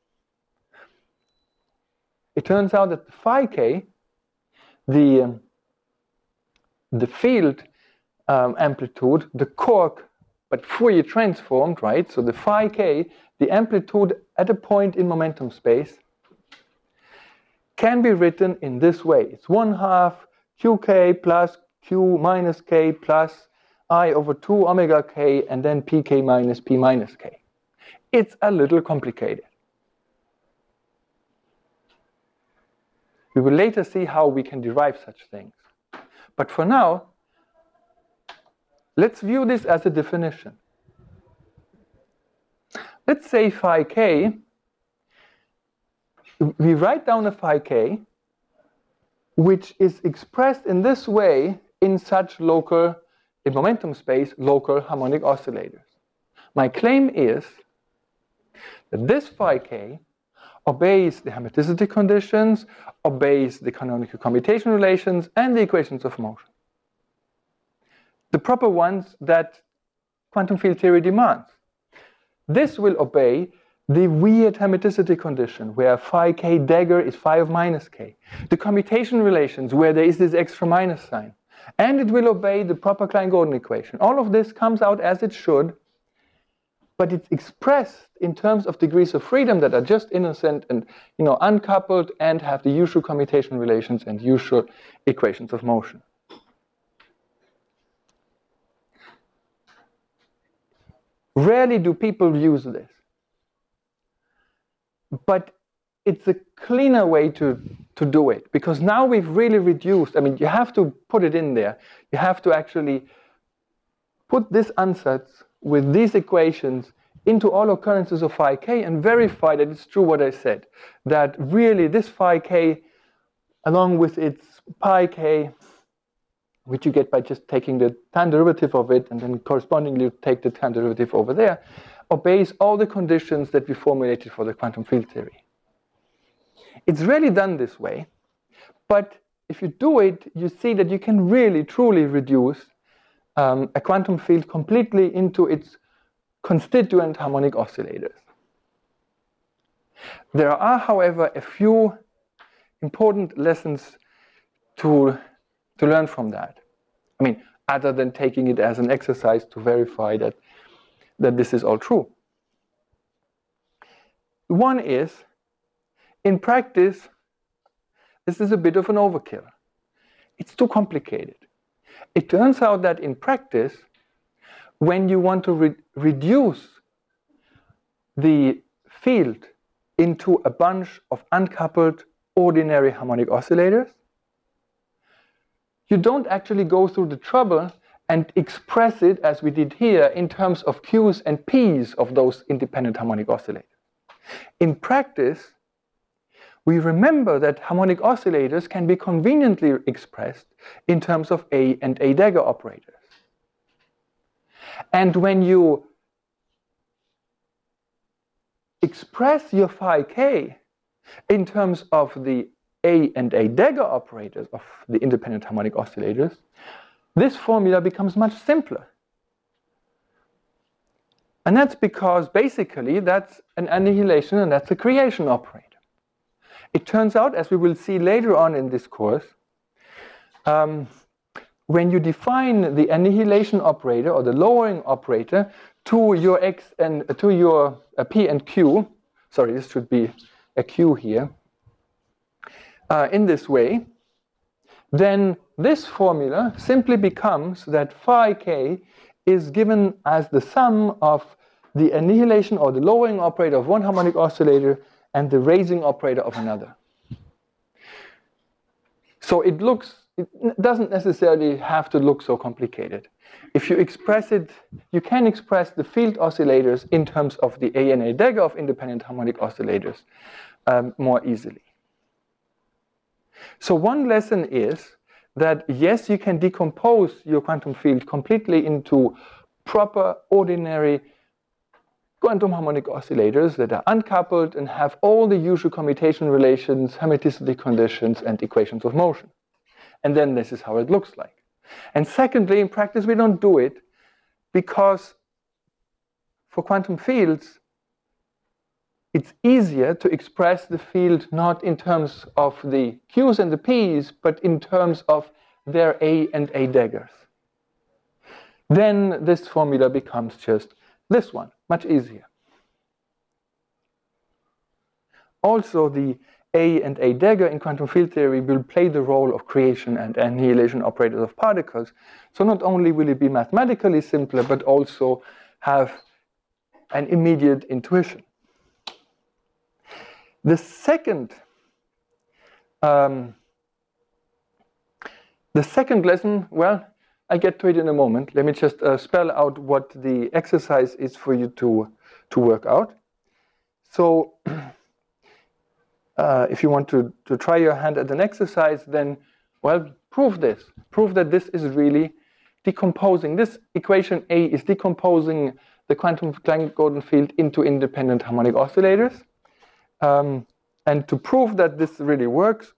It turns out that the phi k, the, um, the field um, amplitude, the quark, but Fourier transformed, right? So the phi k, the amplitude at a point in momentum space, can be written in this way. It's one half qk plus q minus k plus I over two omega k, and then pk minus p minus k. It's a little complicated. We will later see how we can derive such things. But for now, let's view this as a definition. Let's say phi k, we write down a phi k, which is expressed in this way in such local, in momentum space, local harmonic oscillators. My claim is that this phi k obeys the hermiticity conditions, obeys the canonical commutation relations, and the equations of motion. The proper ones that quantum field theory demands. This will obey the weird hermiticity condition, where phi k dagger is phi of minus k. The commutation relations, where there is this extra minus sign. And it will obey the proper Klein-Gordon equation. All of this comes out as it should, but it's expressed in terms of degrees of freedom that are just innocent and, you know, uncoupled and have the usual commutation relations and usual equations of motion. Rarely do people use this. But it's a cleaner way to, to do it, because now we've really reduced, I mean, you have to put it in there. You have to actually put this ansatz with these equations into all occurrences of phi k and verify that it's true what I said. That really this phi k, along with its pi k, which you get by just taking the time derivative of it and then correspondingly take the time derivative over there, obeys all the conditions that we formulated for the quantum field theory. It's really done this way, but if you do it, you see that you can really, truly reduce um, a quantum field completely into its constituent harmonic oscillators. There are, however, a few important lessons to, to learn from that. I mean, other than taking it as an exercise to verify that, that this is all true. One is, in practice, this is a bit of an overkill. It's too complicated. It turns out that in practice, when you want to re reduce the field into a bunch of uncoupled ordinary harmonic oscillators, you don't actually go through the trouble and express it, as we did here, in terms of Q's and P's of those independent harmonic oscillators. In practice, we remember that harmonic oscillators can be conveniently expressed in terms of A and A dagger operators. And when you express your phi k in terms of the A and A dagger operators of the independent harmonic oscillators, this formula becomes much simpler. And that's because basically that's an annihilation and that's a creation operator. It turns out, as we will see later on in this course, um, when you define the annihilation operator or the lowering operator to your x and uh, to your uh, p and q, sorry, this should be a q here, uh, in this way, then this formula simply becomes that phi k is given as the sum of the annihilation or the lowering operator of one harmonic oscillator and the raising operator of another. So it looks, it doesn't necessarily have to look so complicated. If you express it, you can express the field oscillators in terms of the A and A dagger of independent harmonic oscillators um, more easily. So one lesson is that yes, you can decompose your quantum field completely into proper, ordinary quantum harmonic oscillators that are uncoupled and have all the usual commutation relations, hermiticity conditions, and equations of motion. And then this is how it looks like. And secondly, in practice, we don't do it because for quantum fields, it's easier to express the field not in terms of the Q's and the P's, but in terms of their A and A daggers. Then this formula becomes just this one, much easier. Also, the A and A dagger in quantum field theory will play the role of creation and annihilation operators of particles. So not only will it be mathematically simpler, but also have an immediate intuition. The second, um, the second lesson, well, I'll get to it in a moment. Let me just uh, spell out what the exercise is for you to, to work out. So uh, if you want to, to try your hand at an exercise, then, well, prove this. Prove that this is really decomposing. This equation A is decomposing the quantum Klein-Gordon field into independent harmonic oscillators. Um, and to prove that this really works,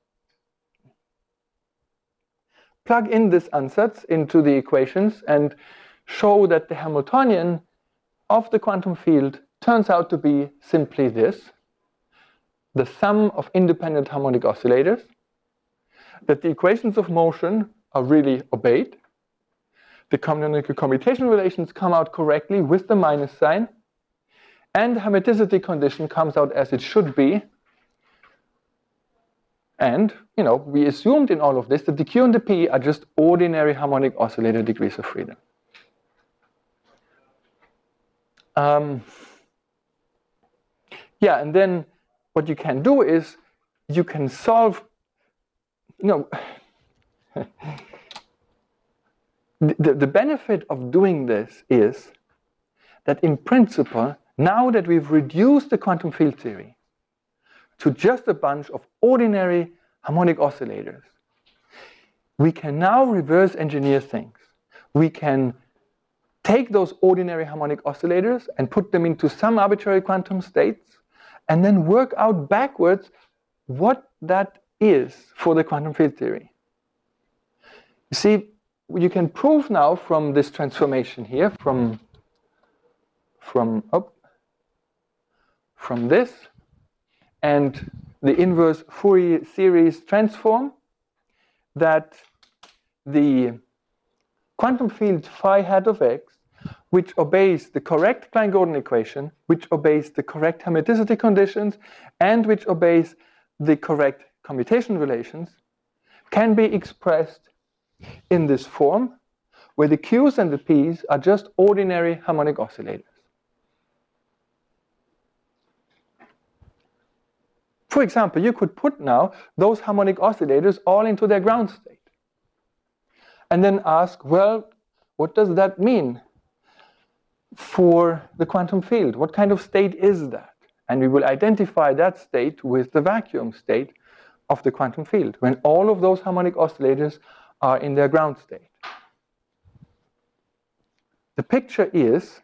plug in this ansatz into the equations and show that the Hamiltonian of the quantum field turns out to be simply this, the sum of independent harmonic oscillators, that the equations of motion are really obeyed, the canonical commutation relations come out correctly with the minus sign, and the hermiticity condition comes out as it should be. And, you know, we assumed in all of this that the Q and the P are just ordinary harmonic oscillator degrees of freedom. Um, yeah, and then what you can do is you can solve, you know, the, the benefit of doing this is that in principle, now that we've reduced the quantum field theory to just a bunch of ordinary harmonic oscillators, we can now reverse engineer things. We can take those ordinary harmonic oscillators and put them into some arbitrary quantum states and then work out backwards what that is for the quantum field theory. You see, you can prove now from this transformation here, from, from, oh, from this and the inverse Fourier series transform that the quantum field phi hat of x, which obeys the correct Klein-Gordon equation, which obeys the correct hermiticity conditions, and which obeys the correct commutation relations, can be expressed in this form, where the Q's and the P's are just ordinary harmonic oscillators. For example, you could put now those harmonic oscillators all into their ground state. And then ask, well, what does that mean for the quantum field? What kind of state is that? And we will identify that state with the vacuum state of the quantum field, when all of those harmonic oscillators are in their ground state. The picture is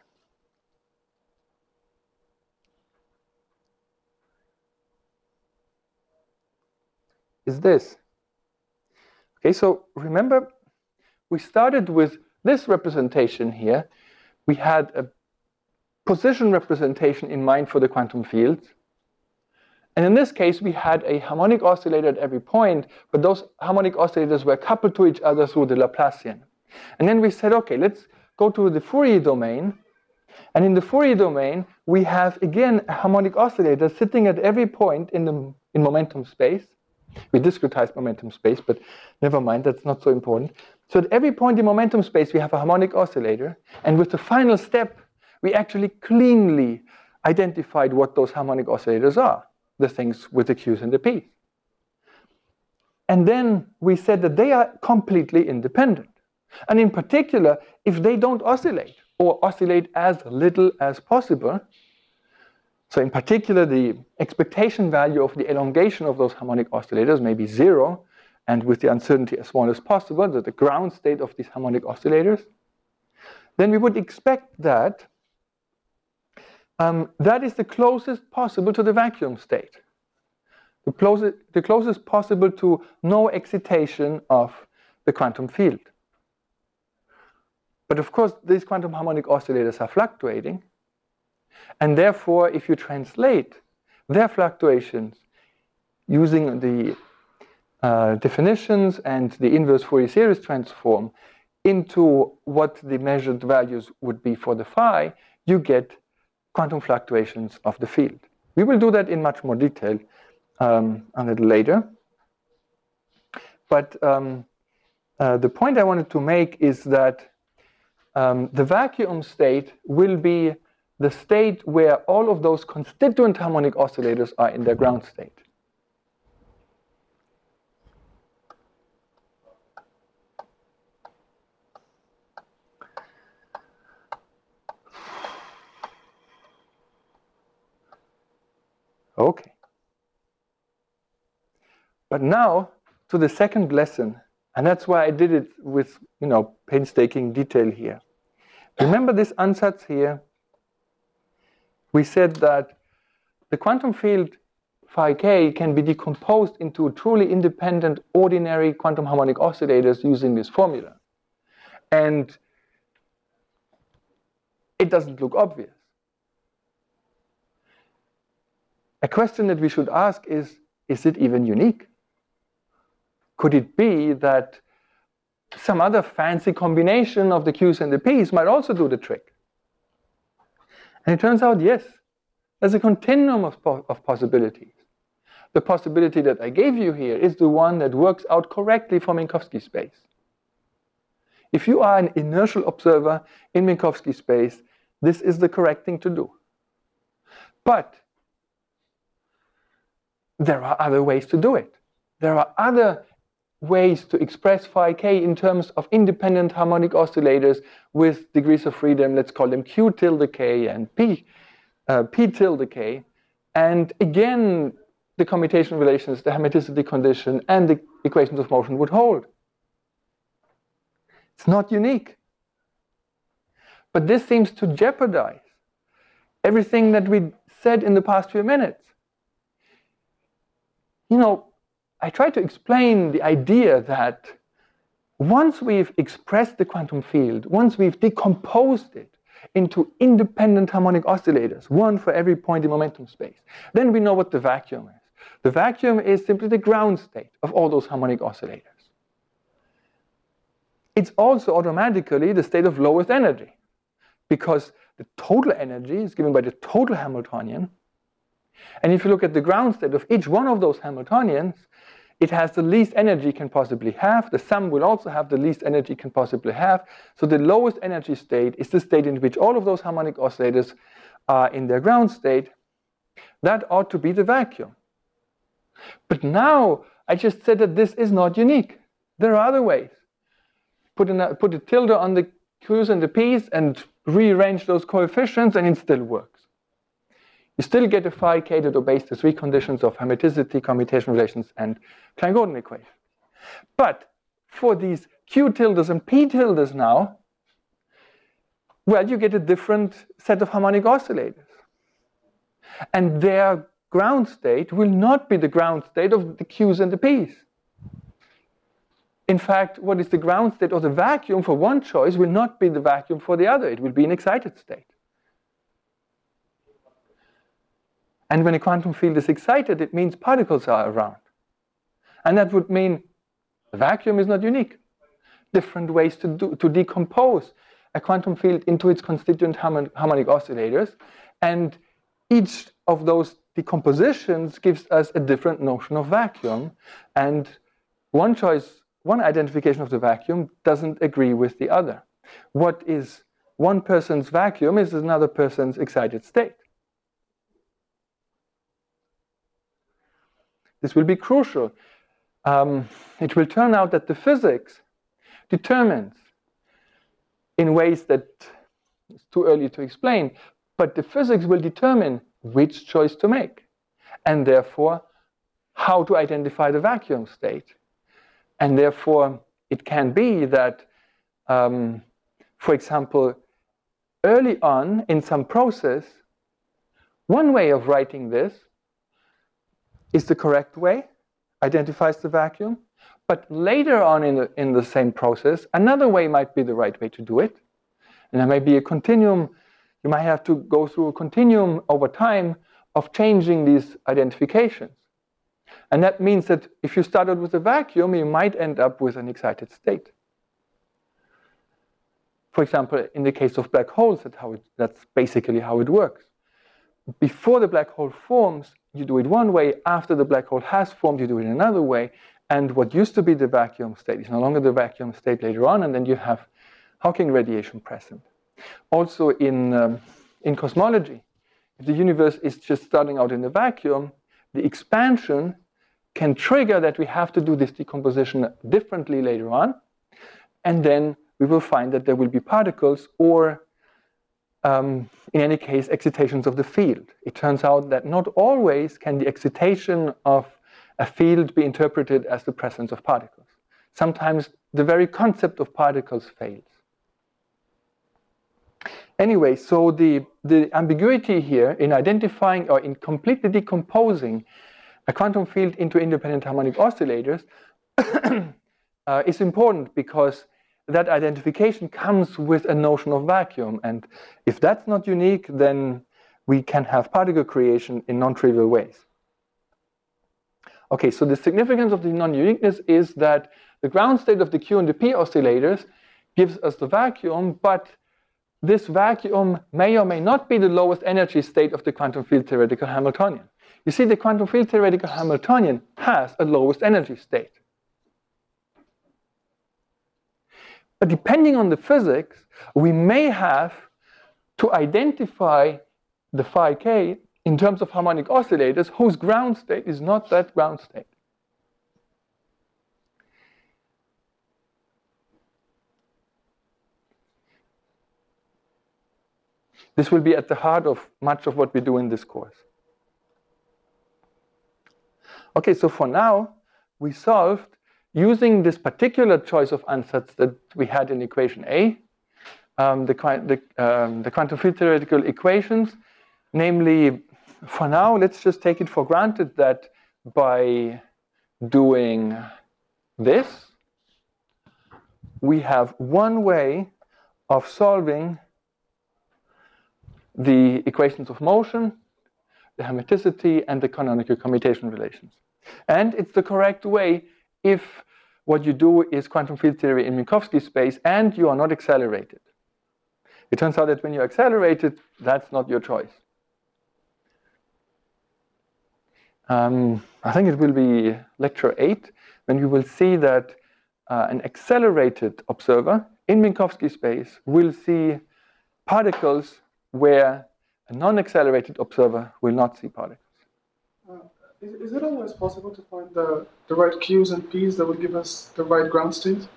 is this. Okay, so remember, we started with this representation here. We had a position representation in mind for the quantum fields. And in this case, we had a harmonic oscillator at every point, but those harmonic oscillators were coupled to each other through the Laplacian. And then we said, okay, let's go to the Fourier domain And in the Fourier domain, we have, again, a harmonic oscillator sitting at every point in, the, in momentum space. We discretize momentum space, but never mind, that's not so important. So at every point in momentum space, we have a harmonic oscillator. And with the final step, we actually cleanly identified what those harmonic oscillators are, the things with the Q's and the P's. And then we said that they are completely independent. And in particular, if they don't oscillate, or oscillate as little as possible, so in particular, the expectation value of the elongation of those harmonic oscillators may be zero, and with the uncertainty as small as possible, that the ground state of these harmonic oscillators, then we would expect that um, that is the closest possible to the vacuum state. The closest, the closest possible to no excitation of the quantum field. But of course, these quantum harmonic oscillators are fluctuating, and therefore, if you translate their fluctuations using the uh, definitions and the inverse Fourier series transform into what the measured values would be for the phi, you get quantum fluctuations of the field. We will do that in much more detail um, a little later. But um, uh, the point I wanted to make is that Um, the vacuum state will be the state where all of those constituent harmonic oscillators are in their ground state. Okay. But now to the second lesson, and that's why I did it with, you know, painstaking detail here. Remember this ansatz here? We said that the quantum field phi k can be decomposed into truly independent ordinary quantum harmonic oscillators using this formula. And it doesn't look obvious. A question that we should ask is, is it even unique? Could it be that some other fancy combination of the Q's and the P's might also do the trick? And it turns out, yes, there's a continuum of, po of possibilities. The possibility that I gave you here is the one that works out correctly for Minkowski space. If you are an inertial observer in Minkowski space, this is the correct thing to do. But there are other ways to do it. There are other ways to express phi k in terms of independent harmonic oscillators with degrees of freedom. Let's call them Q tilde k and P, uh, P tilde k. And again, the commutation relations, the hermiticity condition, and the equations of motion would hold. It's not unique. But this seems to jeopardize everything that we said in the past few minutes. You know, I tried to explain the idea that once we've expressed the quantum field, once we've decomposed it into independent harmonic oscillators, one for every point in momentum space, then we know what the vacuum is. The vacuum is simply the ground state of all those harmonic oscillators. It's also automatically the state of lowest energy, because the total energy is given by the total Hamiltonian. And if you look at the ground state of each one of those Hamiltonians, it has the least energy it can possibly have. The sum will also have the least energy it can possibly have. So the lowest energy state is the state in which all of those harmonic oscillators are in their ground state. That ought to be the vacuum. But now I just said that this is not unique. There are other ways. Put, in a, put a tilde on the Q's and the P's and rearrange those coefficients and it still works. You still get a phi k that obeys the three conditions of hermiticity, commutation relations, and Klein-Gordon equation. But for these Q tildes and P tildes now, well, you get a different set of harmonic oscillators. And their ground state will not be the ground state of the Q's and the P's. In fact, what is the ground state or the vacuum for one choice will not be the vacuum for the other. It will be an excited state. And when a quantum field is excited, it means particles are around. And that would mean the vacuum is not unique. Different ways to, do, to decompose a quantum field into its constituent harmonic oscillators, and each of those decompositions gives us a different notion of vacuum, and one choice, one identification of the vacuum doesn't agree with the other. What is one person's vacuum is another person's excited state. This will be crucial. Um, it will turn out that the physics determines in ways that it's too early to explain, but the physics will determine which choice to make, and therefore how to identify the vacuum state. And therefore it can be that, um, for example, early on in some process, one way of writing this is the correct way, identifies the vacuum, but later on in the, in the same process, another way might be the right way to do it. And there may be a continuum, you might have to go through a continuum over time of changing these identifications. And that means that if you started with a vacuum, you might end up with an excited state. For example, in the case of black holes, that's, how it, that's basically how it works. Before the black hole forms, you do it one way. After the black hole has formed, you do it another way. And what used to be the vacuum state is no longer the vacuum state later on, and then you have Hawking radiation present. Also in, um, in cosmology, if the universe is just starting out in a vacuum, the expansion can trigger that we have to do this decomposition differently later on, and then we will find that there will be particles or, um, in any case, excitations of the field. It turns out that not always can the excitation of a field be interpreted as the presence of particles. Sometimes the very concept of particles fails. Anyway, so the, the ambiguity here in identifying or in completely decomposing a quantum field into independent harmonic oscillators uh, is important, because that identification comes with a notion of vacuum. And if that's not unique, then we can have particle creation in non-trivial ways. Okay, so the significance of the non-uniqueness is that the ground state of the Q and the P oscillators gives us the vacuum, but this vacuum may or may not be the lowest energy state of the quantum field theoretical Hamiltonian. You see, the quantum field theoretical Hamiltonian has a lowest energy state. But depending on the physics, we may have to identify the phi k in terms of harmonic oscillators whose ground state is not that ground state. This will be at the heart of much of what we do in this course. Okay, so for now, we solved using this particular choice of ansatz that we had in equation A, um, the, the, um, the quantum field theoretical equations. Namely, for now, let's just take it for granted that by doing this, we have one way of solving the equations of motion, the hermiticity, and the canonical commutation relations. And it's the correct way if what you do is quantum field theory in Minkowski space and you are not accelerated. It turns out that when you're accelerated, that's not your choice. Um, I think it will be lecture eight, when we will see that uh, an accelerated observer in Minkowski space will see particles where a non-accelerated observer will not see particles. Uh, is, is it always possible to find the, the right Q's and P's that would give us the right ground state?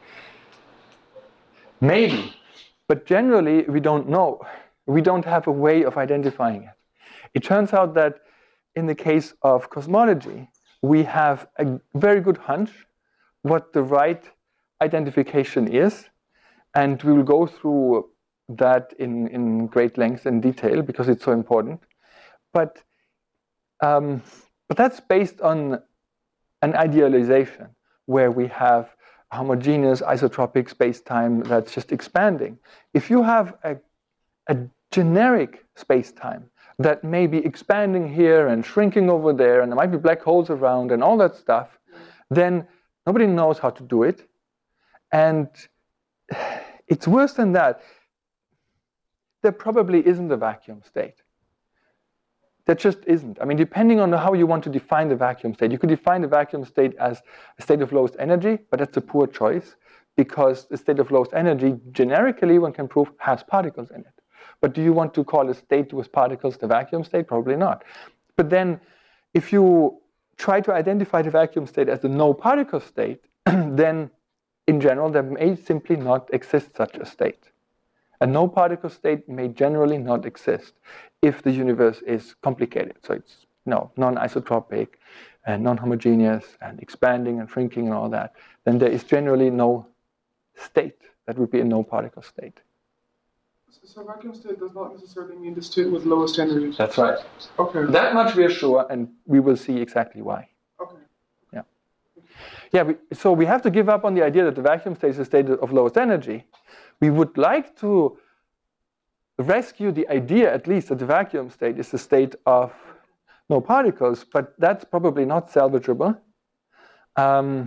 Maybe, but generally we don't know. We don't have a way of identifying it. It turns out that in the case of cosmology, we have a very good hunch what the right identification is, and we will go through that in, in great length and detail because it's so important. But, um, but that's based on an idealization where we have a homogeneous isotropic space-time that's just expanding. If you have a, a generic space-time that may be expanding here and shrinking over there, and there might be black holes around and all that stuff, then nobody knows how to do it. And It's worse than that. There probably isn't a vacuum state. There just isn't. I mean, depending on how you want to define the vacuum state, you could define the vacuum state as a state of lowest energy, but that's a poor choice because the state of lowest energy, generically, one can prove, has particles in it. But do you want to call a state with particles the vacuum state? Probably not. But then, if you try to identify the vacuum state as the no particle state, then in general, there may simply not exist such a state. A no particle state may generally not exist if the universe is complicated. So it's no, non-isotropic and non-homogeneous and expanding and shrinking and all that. Then there is generally no state that would be a no particle state. So vacuum state does not necessarily mean the state with lowest energy. That's right. Okay. That much we are sure, and we will see exactly why. Okay. Yeah. Yeah. We, so we have to give up on the idea that the vacuum state is a state of lowest energy. We would like to rescue the idea, at least, that the vacuum state is a state of no particles, but that's probably not salvageable. Um,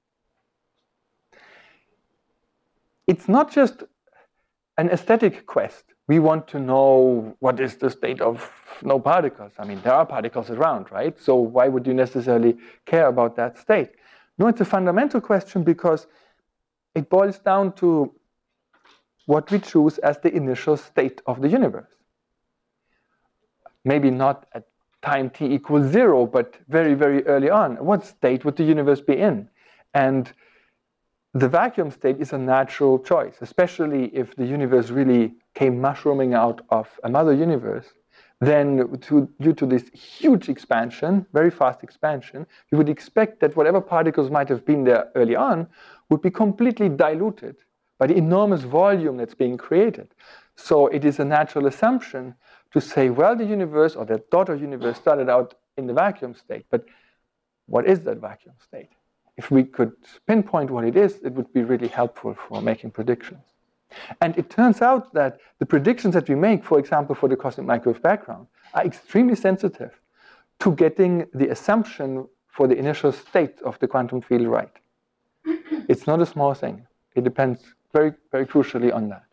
it's not just an aesthetic quest. We want to know what is the state of no particles. I mean, there are particles around, right? So why would you necessarily care about that state? No, it's a fundamental question because it boils down to what we choose as the initial state of the universe. Maybe not at time t equals zero, but very, very early on. What state would the universe be in? And the vacuum state is a natural choice, especially if the universe really came mushrooming out of a mother universe. Then to, due to this huge expansion, very fast expansion, you would expect that whatever particles might have been there early on would be completely diluted by the enormous volume that's being created. So it is a natural assumption to say, well, the universe or the daughter universe started out in the vacuum state, but what is that vacuum state? If we could pinpoint what it is, it would be really helpful for making predictions. And it turns out that the predictions that we make, for example, for the cosmic microwave background, are extremely sensitive to getting the assumption for the initial state of the quantum field right. It's not a small thing. It depends very, very crucially on that.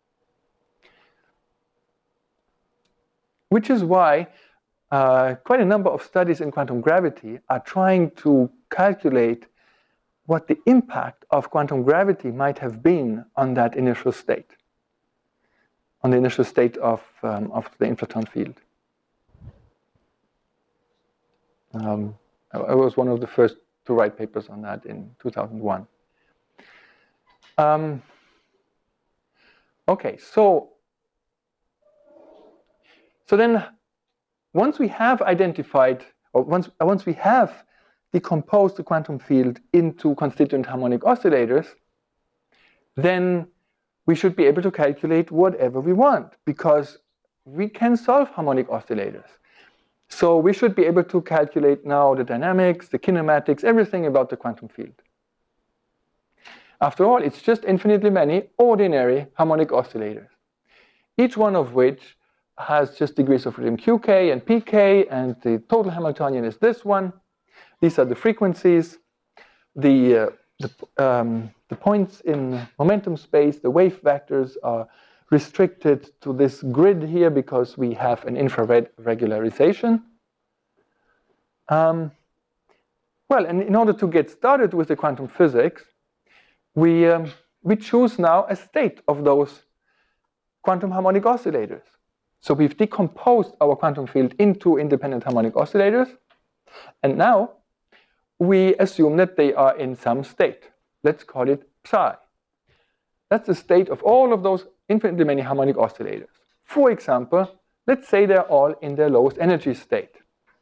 Which is why uh, quite a number of studies in quantum gravity are trying to calculate what the impact of quantum gravity might have been on that initial state, on the initial state of, um, of the inflaton field. Um, I was one of the first to write papers on that in two thousand one. Um, okay, so, so then once we have identified, or once, once we have decompose the quantum field into constituent harmonic oscillators, then we should be able to calculate whatever we want, because we can solve harmonic oscillators. So we should be able to calculate now the dynamics, the kinematics, everything about the quantum field. After all, it's just infinitely many ordinary harmonic oscillators, each one of which has just degrees of freedom q k and p k, and the total Hamiltonian is this one. These are the frequencies, the, uh, the, um, the points in momentum space, the wave vectors are restricted to this grid here because we have an infrared regularization. Um, well, and in order to get started with the quantum physics, we, um, we choose now a state of those quantum harmonic oscillators. So we've decomposed our quantum field into independent harmonic oscillators, and now we assume that they are in some state. Let's call it psi. That's the state of all of those infinitely many harmonic oscillators. For example, let's say they're all in their lowest energy state.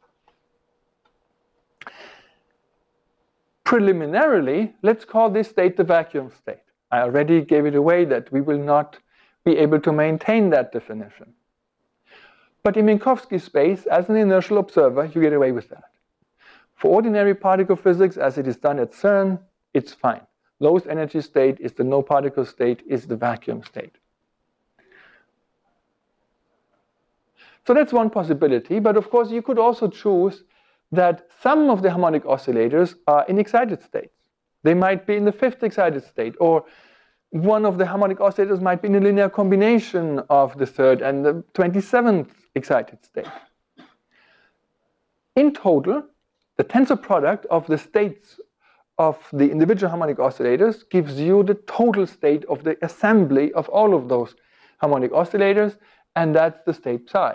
Preliminarily, let's call this state the vacuum state. I already gave it away that we will not be able to maintain that definition. But in Minkowski space, as an inertial observer, you get away with that. For ordinary particle physics, as it is done at CERN, it's fine. Lowest energy state is the no particle state, is the vacuum state. So that's one possibility, but of course you could also choose that some of the harmonic oscillators are in excited states. They might be in the fifth excited state, or one of the harmonic oscillators might be in a linear combination of the third and the twenty-seventh excited state. In total, the tensor product of the states of the individual harmonic oscillators gives you the total state of the assembly of all of those harmonic oscillators, and that's the state psi.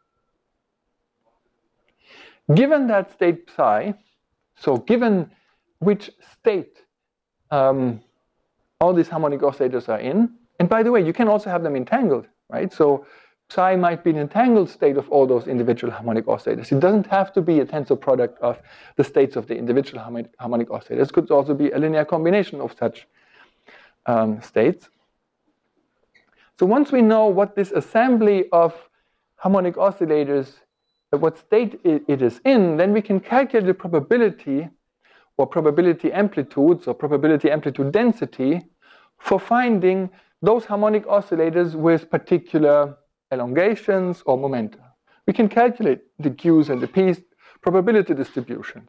Given that state psi, so given which state um, all these harmonic oscillators are in, and by the way, you can also have them entangled, right? So psi might be an entangled state of all those individual harmonic oscillators. It doesn't have to be a tensor product of the states of the individual harmonic, harmonic oscillators. It could also be a linear combination of such um, states. So once we know what this assembly of harmonic oscillators, what state it, it is in, then we can calculate the probability or probability amplitudes or probability amplitude density for finding those harmonic oscillators with particular elongations or momenta. We can calculate the Q's and the P's probability distributions.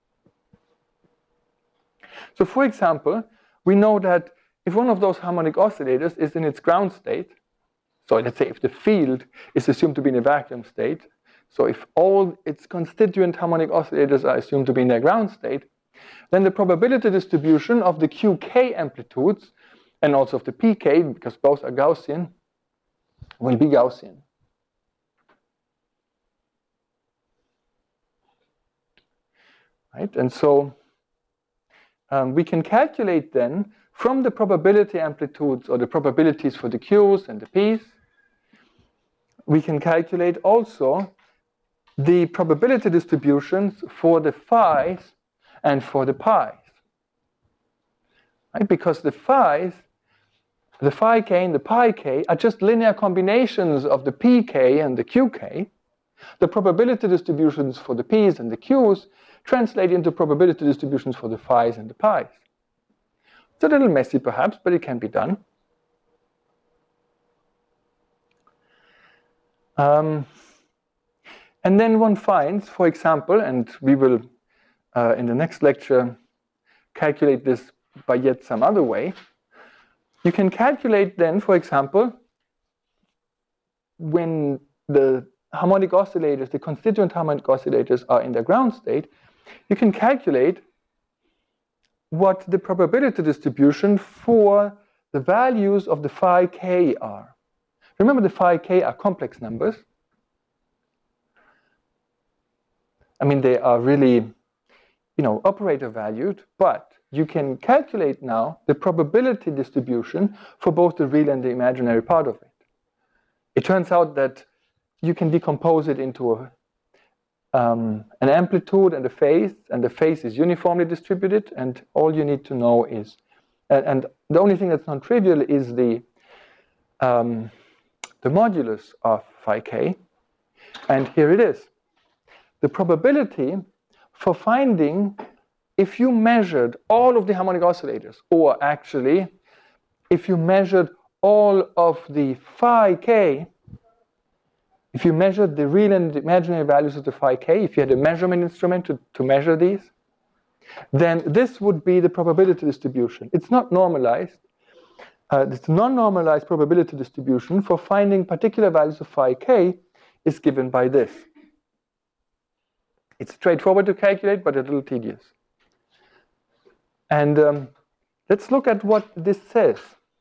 So for example, we know that if one of those harmonic oscillators is in its ground state, so let's say if the field is assumed to be in a vacuum state, so if all its constituent harmonic oscillators are assumed to be in their ground state, then the probability distribution of the Q K amplitudes and also of the P K, because both are Gaussian, will be Gaussian. Right? And so um, we can calculate then from the probability amplitudes or the probabilities for the Q's and the P's, we can calculate also the probability distributions for the phi's and for the pi's. Right? Because the phi's, the phi k and the pi k are just linear combinations of the p k and the q k. The probability distributions for the p's and the q's translate into probability distributions for the phi's and the pi's. It's a little messy perhaps, but it can be done. Um, and then one finds, for example, and we will uh, in the next lecture calculate this by yet some other way, you can calculate then, for example, when the harmonic oscillators, the constituent harmonic oscillators are in their ground state, you can calculate what the probability distribution for the values of the phi k are. Remember, the phi k are complex numbers. I mean, they are really, you know, operator valued, but you can calculate now the probability distribution for both the real and the imaginary part of it. It turns out that you can decompose it into a, um, an amplitude and a phase, and the phase is uniformly distributed, and all you need to know is, and, and the only thing that's non-trivial is the, um, the modulus of phi k, and here it is. The probability for finding if you measured all of the harmonic oscillators, or actually, if you measured all of the phi k, if you measured the real and imaginary values of the phi k, if you had a measurement instrument to, to measure these, then this would be the probability distribution. It's not normalized. Uh, this non-normalized probability distribution for finding particular values of phi k is given by this. It's straightforward to calculate, but a little tedious. And um, let's look at what this says.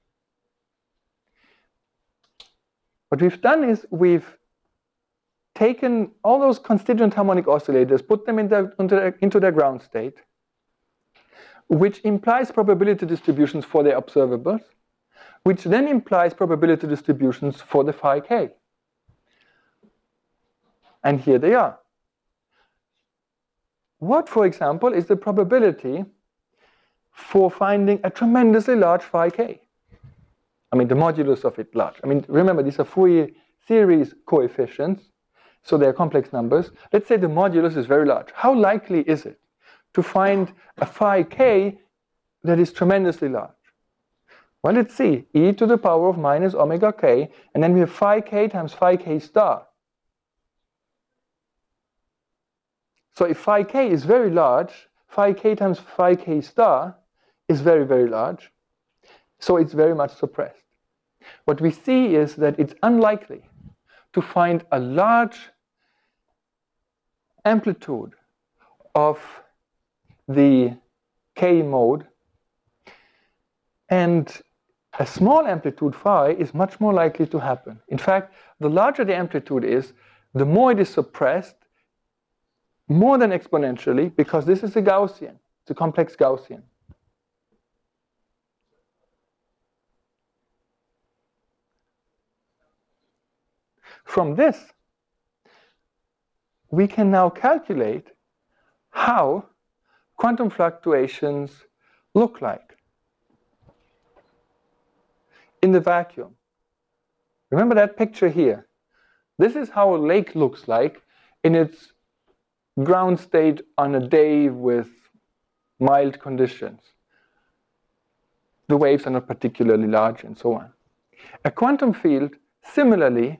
What we've done is we've taken all those constituent harmonic oscillators, put them in their, into, their, into their ground state, which implies probability distributions for their observables, which then implies probability distributions for the phi k. And here they are. What, for example, is the probability for finding a tremendously large phi k? I mean, the modulus of it large. I mean, remember, these are Fourier series coefficients, so they're complex numbers. Let's say the modulus is very large. How likely is it to find a phi k that is tremendously large? Well, let's see. E to the power of minus omega k, and then we have phi k times phi k star. So if phi k is very large, phi k times phi k star is very, very large. So it's very much suppressed. What we see is that it's unlikely to find a large amplitude of the K mode, and a small amplitude phi is much more likely to happen. In fact, the larger the amplitude is, the more it is suppressed, more than exponentially, because this is a Gaussian. It's a complex Gaussian. From this, we can now calculate how quantum fluctuations look like in the vacuum. Remember that picture here? This is how a lake looks like in its ground state on a day with mild conditions. The waves are not particularly large and so on. A quantum field, similarly,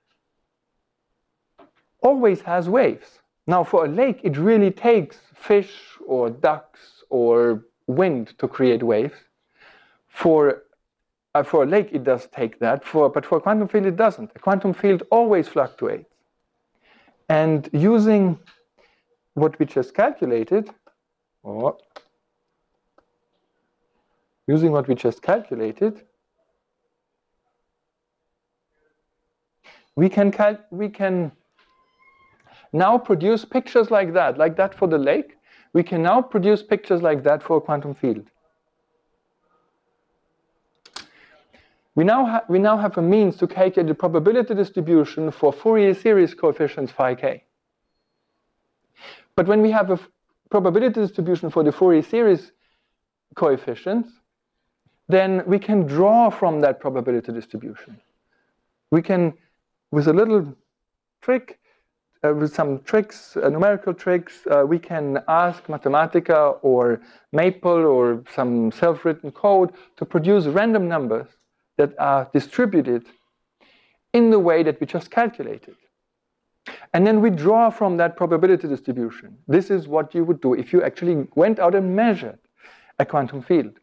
always has waves. Now, for a lake, it really takes fish or ducks or wind to create waves. For, uh, for a lake, it does take that, for, but for a quantum field, it doesn't. A quantum field always fluctuates. And using what we just calculated, or using what we just calculated, we can, cal we can now produce pictures like that, like that for the lake. We can now produce pictures like that for a quantum field. We now, ha we now have a means to calculate the probability distribution for Fourier series coefficients phi k. But when we have a probability distribution for the Fourier series coefficients, then we can draw from that probability distribution. We can, with a little trick, Uh, with some tricks, uh, numerical tricks, uh, we can ask Mathematica or Maple or some self-written code to produce random numbers that are distributed in the way that we just calculated. And then we draw from that probability distribution. This is what you would do if you actually went out and measured a quantum field.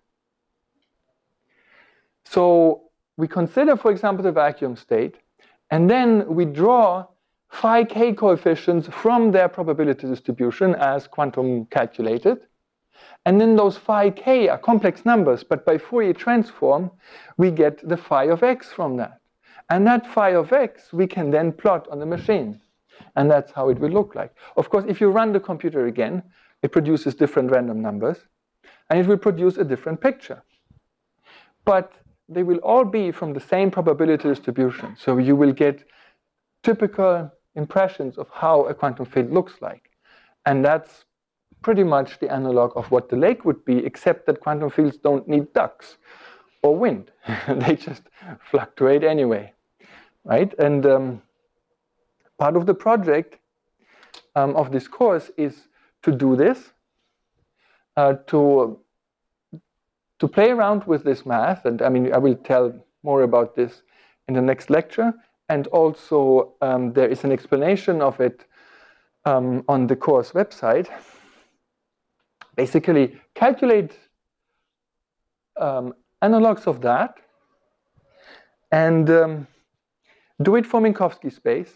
So we consider, for example, the vacuum state, and then we draw phi k coefficients from their probability distribution as quantum calculated. And then those phi k are complex numbers, but by Fourier transform, we get the phi of x from that. And that phi of x we can then plot on the machine. And that's how it will look like. Of course, if you run the computer again, it produces different random numbers, and it will produce a different picture. But they will all be from the same probability distribution. So you will get typical impressions of how a quantum field looks like. And that's pretty much the analog of what the lake would be, except that quantum fields don't need ducks or wind. They just fluctuate anyway, right? And um, part of the project um, of this course is to do this, uh, to, to play around with this math. And I mean, I will tell more about this in the next lecture. And also, um, there is an explanation of it um, on the course website. Basically, calculate um, analogs of that and um, do it for Minkowski space.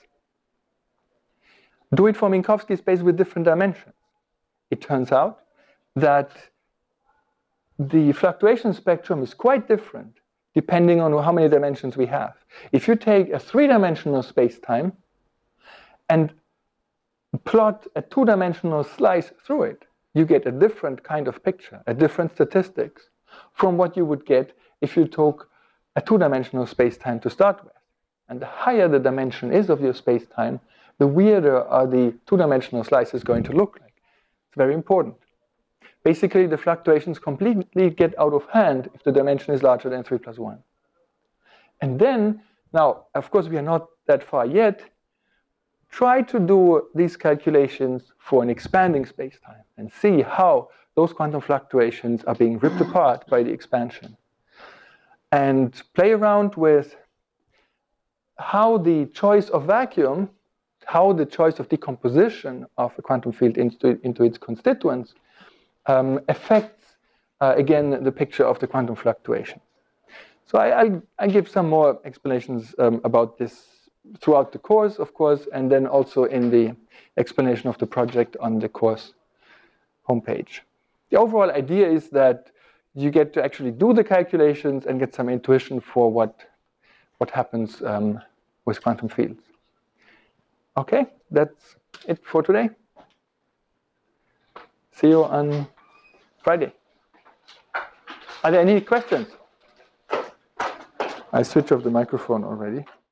Do it for Minkowski space with different dimensions. It turns out that the fluctuation spectrum is quite different depending on how many dimensions we have. If you take a three-dimensional space-time and plot a two-dimensional slice through it, you get a different kind of picture, a different statistics from what you would get if you took a two-dimensional space-time to start with. And the higher the dimension is of your space-time, the weirder are the two-dimensional slices going to look like. It's very important. Basically, the fluctuations completely get out of hand if the dimension is larger than three plus one. And then, now, of course, we are not that far yet. Try to do these calculations for an expanding spacetime and see how those quantum fluctuations are being ripped apart by the expansion. And play around with how the choice of vacuum, how the choice of decomposition of a quantum field into, into its constituents Um, affects, uh, again, the picture of the quantum fluctuation. So I, I, I give some more explanations um, about this throughout the course, of course, and then also in the explanation of the project on the course homepage. The overall idea is that you get to actually do the calculations and get some intuition for what, what happens um, with quantum fields. Okay, that's it for today. See you on Friday. Are there any questions? I switched off the microphone already.